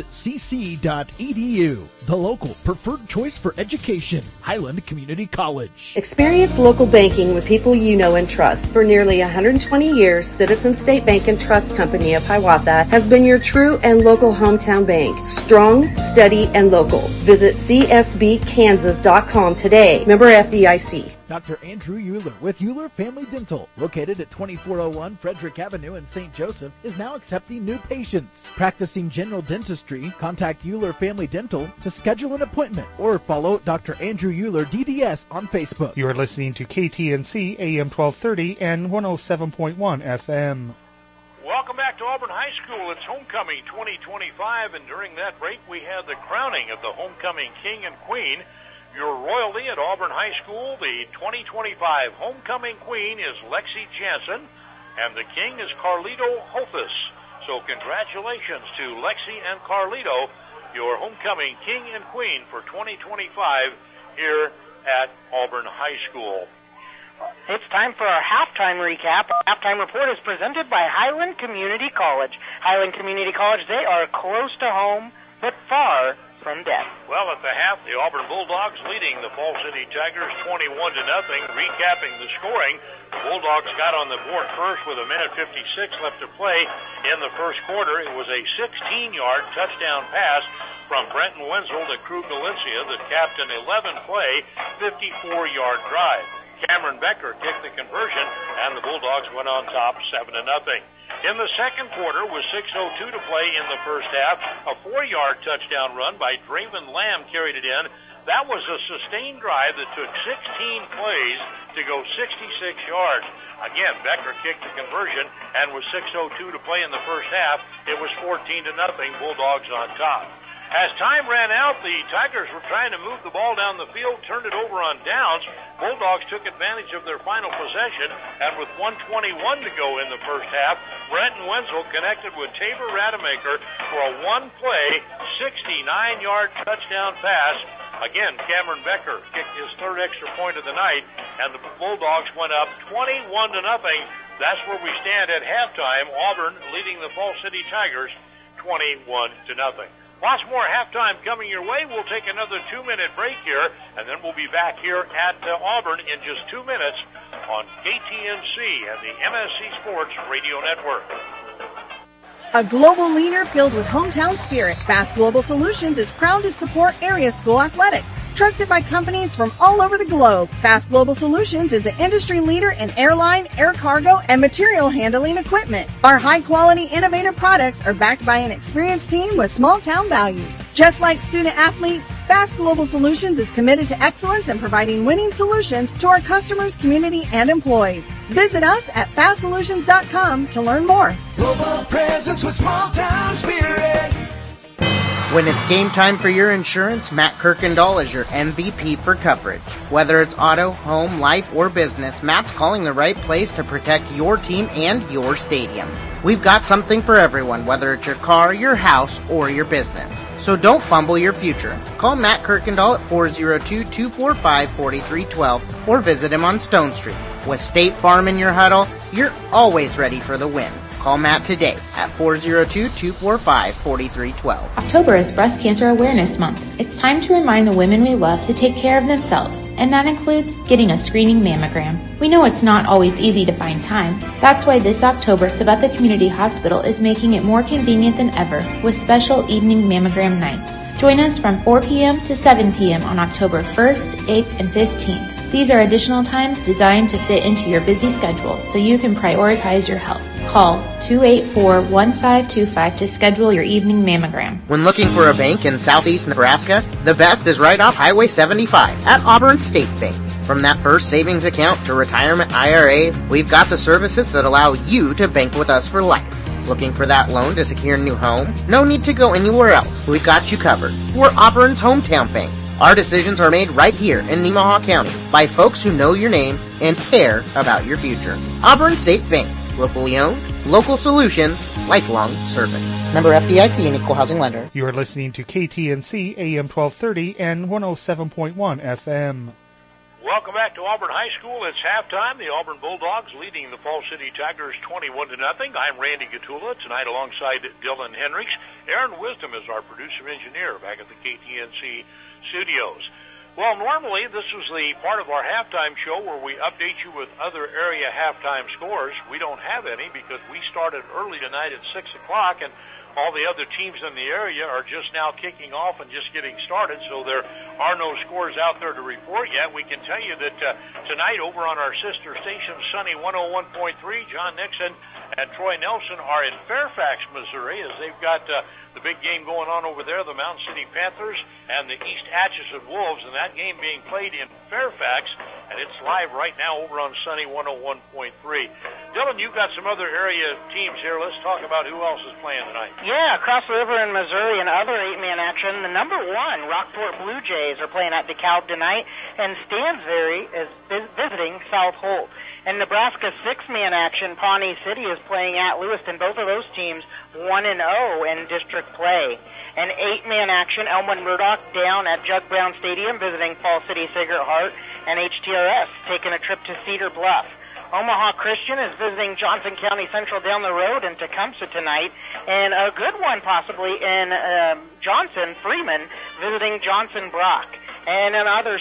highlandcc.edu. The local preferred choice for education, Highland Community College. Experience local banking with people you know and trust. For nearly 120 years, Citizen State Bank and Trust Company of Hiawatha has been your true and local hometown bank. Strong, steady, and local. Visit csbkansas.com today. Member FDIC. Dr. Andrew Euler with Euler Family Dental, located at 2401 Frederick Avenue in St. Joseph, is now accepting new patients. Practicing general dentistry, contact Euler Family Dental to schedule an appointment or follow Dr. Andrew Euler DDS on Facebook. You are listening to KTNC AM 1230 and 107.1 FM. Welcome back to Auburn High School. It's Homecoming 2025, and during that break we had the crowning of the Homecoming King and Queen. Your royalty at Auburn High School, the 2025 Homecoming Queen is Lexi Jansen, and the King is Carlito Hofus. So congratulations to Lexi and Carlito, your Homecoming King and Queen for 2025 here at Auburn High School. It's time for our halftime recap. Our halftime report is presented by Highland Community College. Highland Community College, they are close to home, but far from death. Well, at the half, the Auburn Bulldogs leading the Fall City Tigers 21-0. Recapping the scoring, the Bulldogs got on the board first with 1:56 left to play in the first quarter. It was a 16-yard touchdown pass from Brenton Wenzel to Krug Galicia that capped an 11-play, 54-yard drive. Cameron Becker kicked the conversion, and the Bulldogs went on top 7-0. In the second quarter, with 6:02 to play in the first half, a 4-yard touchdown run by Draven Lamb carried it in. That was a sustained drive that took 16 plays to go 66 yards. Again, Becker kicked the conversion, and with 6:02 to play in the first half, it was 14-0, Bulldogs on top. As time ran out, the Tigers were trying to move the ball down the field, turned it over on downs. Bulldogs took advantage of their final possession, and with 1:21 to go in the first half, Brenton Wenzel connected with Tabor Rademacher for a one-play, 69-yard touchdown pass. Again, Cameron Becker kicked his third extra point of the night, and the Bulldogs went up 21-0. That's where we stand at halftime. Auburn leading the Fall City Tigers 21-0. Lots more halftime coming your way. We'll take another 2-minute break here, and then we'll be back here at Auburn in just 2 minutes on KTNC and the MSC Sports Radio Network. A global leader filled with hometown spirit, Fast Global Solutions is proud to support area school athletics. Trusted by companies from all over the globe, Fast Global Solutions is the industry leader in airline, air cargo, and material handling equipment. Our high-quality, innovative products are backed by an experienced team with small-town values. Just like student-athletes, Fast Global Solutions is committed to excellence in providing winning solutions to our customers, community, and employees. Visit us at fastsolutions.com to learn more. Global presence with small-town spirit. When it's game time for your insurance, Matt Kirkendall is your MVP for coverage. Whether it's auto, home, life, or business, Matt's calling the right place to protect your team and your stadium. We've got something for everyone, whether it's your car, your house, or your business. So don't fumble your future. Call Matt Kirkendall at 402-245-4312 or visit him on Stone Street. With State Farm in your huddle, you're always ready for the win. Call Matt today at 402-245-4312. October is Breast Cancer Awareness Month. It's time to remind the women we love to take care of themselves, and that includes getting a screening mammogram. We know it's not always easy to find time. That's why this October, Sabetha Community Hospital is making it more convenient than ever with special evening mammogram nights. Join us from 4 p.m. to 7 p.m. on October 1st, 8th, and 15th. These are additional times designed to fit into your busy schedule so you can prioritize your health. Call 284-1525 to schedule your evening mammogram. When looking for a bank in southeast Nebraska, the best is right off Highway 75 at Auburn State Bank. From that first savings account to retirement IRA, we've got the services that allow you to bank with us for life. Looking for that loan to secure a new home? No need to go anywhere else. We've got you covered. We're Auburn's hometown bank. Our decisions are made right here in Nemaha County by folks who know your name and care about your future. Auburn State Bank. Locally owned, local solutions, lifelong service. Member FDIC and Equal Housing Lender. You are listening to KTNC AM 1230 and 107.1 FM. Welcome back to Auburn High School. It's halftime. The Auburn Bulldogs leading the Falls City Tigers 21-0. I'm Randy Gatula, tonight alongside Dylan Hendricks. Aaron Wisdom is our producer-engineer back at the KTNC studios. Well, normally this is the part of our halftime show where we update you with other area halftime scores. We don't have any because we started early tonight at 6 o'clock, and all the other teams in the area are just now kicking off and just getting started, so there are no scores out there to report yet. We can tell you that tonight over on our sister station, Sunny 101.3, John Nixon and Troy Nelson are in Fairfax, Missouri, as they've got the big game going on over there, the Mountain City Panthers and the East Atchison Wolves, and that game being played in Fairfax, and it's live right now over on Sunny 101.3. Dylan, you've got some other area teams here. Let's talk about who else is playing tonight. Yeah, across the river in Missouri and other 8-man action, the number 1 Rockport Blue Jays are playing at DeKalb tonight, and Stansbury is visiting South Holt. In Nebraska 6-man action, Pawnee City is playing at Lewiston. Both of those teams 1-0 in district play. In 8-man action, Elmwood Murdoch down at Jug Brown Stadium visiting Fall City Sacred Heart, and HTRS taking a trip to Cedar Bluff. Omaha Christian is visiting Johnson County Central down the road in Tecumseh tonight, and a good one possibly in Johnson, Freeman, visiting Johnson Brock. And in other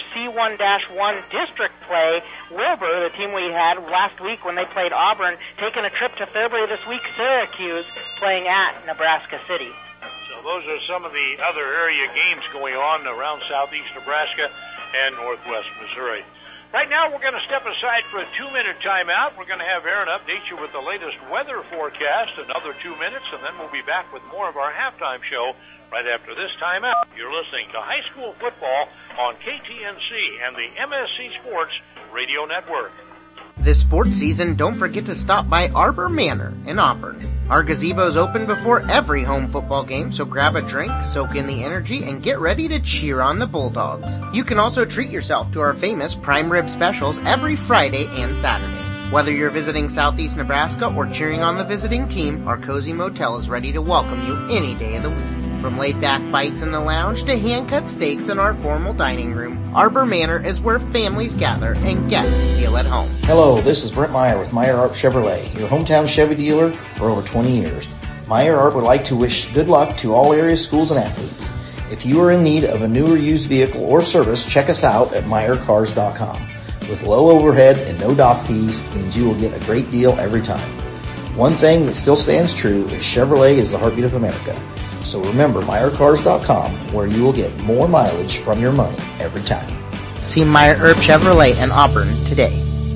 C1-1 district play, Wilbur, the team we had last week when they played Auburn, taking a trip to Fairbury this week, Syracuse, playing at Nebraska City. So those are some of the other area games going on around southeast Nebraska and northwest Missouri. Right now, we're going to step aside for a 2-minute timeout. We're going to have Aaron update you with the latest weather forecast, another 2 minutes, and then we'll be back with more of our halftime show right after this timeout. You're listening to High School Football on KTNC and the MSC Sports Radio Network. This sports season, don't forget to stop by Arbor Manor in Auburn. Our gazebo is open before every home football game, so grab a drink, soak in the energy, and get ready to cheer on the Bulldogs. You can also treat yourself to our famous prime rib specials every Friday and Saturday. Whether you're visiting southeast Nebraska or cheering on the visiting team, our cozy motel is ready to welcome you any day of the week. From laid-back bites in the lounge to hand-cut steaks in our formal dining room, Arbor Manor is where families gather and guests feel at home. Hello, this is Brent Meyer with Meyer Arp Chevrolet, your hometown Chevy dealer for over 20 years. Meyer Arp would like to wish good luck to all area schools and athletes. If you are in need of a new or used vehicle or service, check us out at MeyerCars.com. With low overhead and no dock fees means you will get a great deal every time. One thing that still stands true is Chevrolet is the heartbeat of America. So remember MeyerCars.com, where you will get more mileage from your money every time. See Meyer Arp Chevrolet in Auburn today.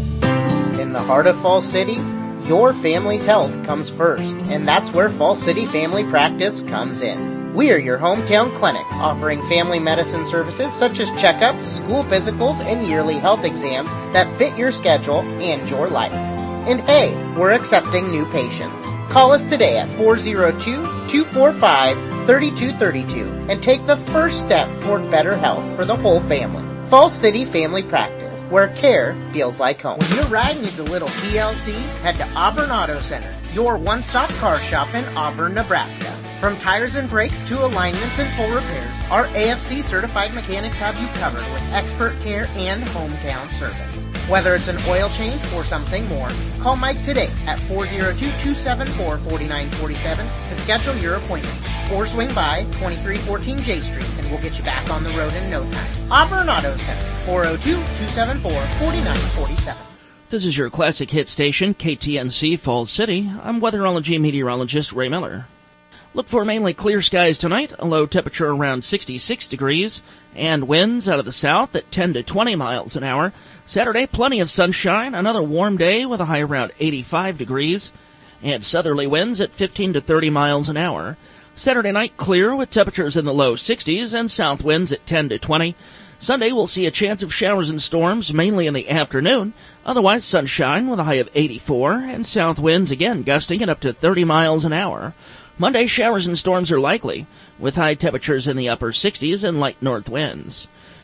In the heart of Fall City, your family's health comes first, and that's where Fall City Family Practice comes in. We are your hometown clinic, offering family medicine services such as checkups, school physicals, and yearly health exams that fit your schedule and your life. And hey, we're accepting new patients. Call us today at 402-245-3232 and take the first step toward better health for the whole family. Fall City Family Practice, where care feels like home. When your ride needs a little TLC, head to Auburn Auto Center, your one-stop car shop in Auburn, Nebraska. From tires and brakes to alignments and full repairs, our AFC-certified mechanics have you covered with expert care and hometown service. Whether it's an oil change or something more, call Mike today at 402-274-4947 to schedule your appointment, or swing by 2314 J Street and we'll get you back on the road in no time. Auburn Auto Center, 402-274-4947. This is your classic hit station, KTNC Falls City. I'm weatherology meteorologist Ray Miller. Look for mainly clear skies tonight, a low temperature around 66 degrees, and winds out of the south at 10 to 20 miles an hour. Saturday, plenty of sunshine, another warm day with a high around 85 degrees, and southerly winds at 15 to 30 miles an hour. Saturday night, clear with temperatures in the low 60s and south winds at 10 to 20. Sunday, we'll see a chance of showers and storms, mainly in the afternoon. Otherwise, sunshine with a high of 84, and south winds again gusting at up to 30 miles an hour. Monday, showers and storms are likely, with high temperatures in the upper 60s and light north winds.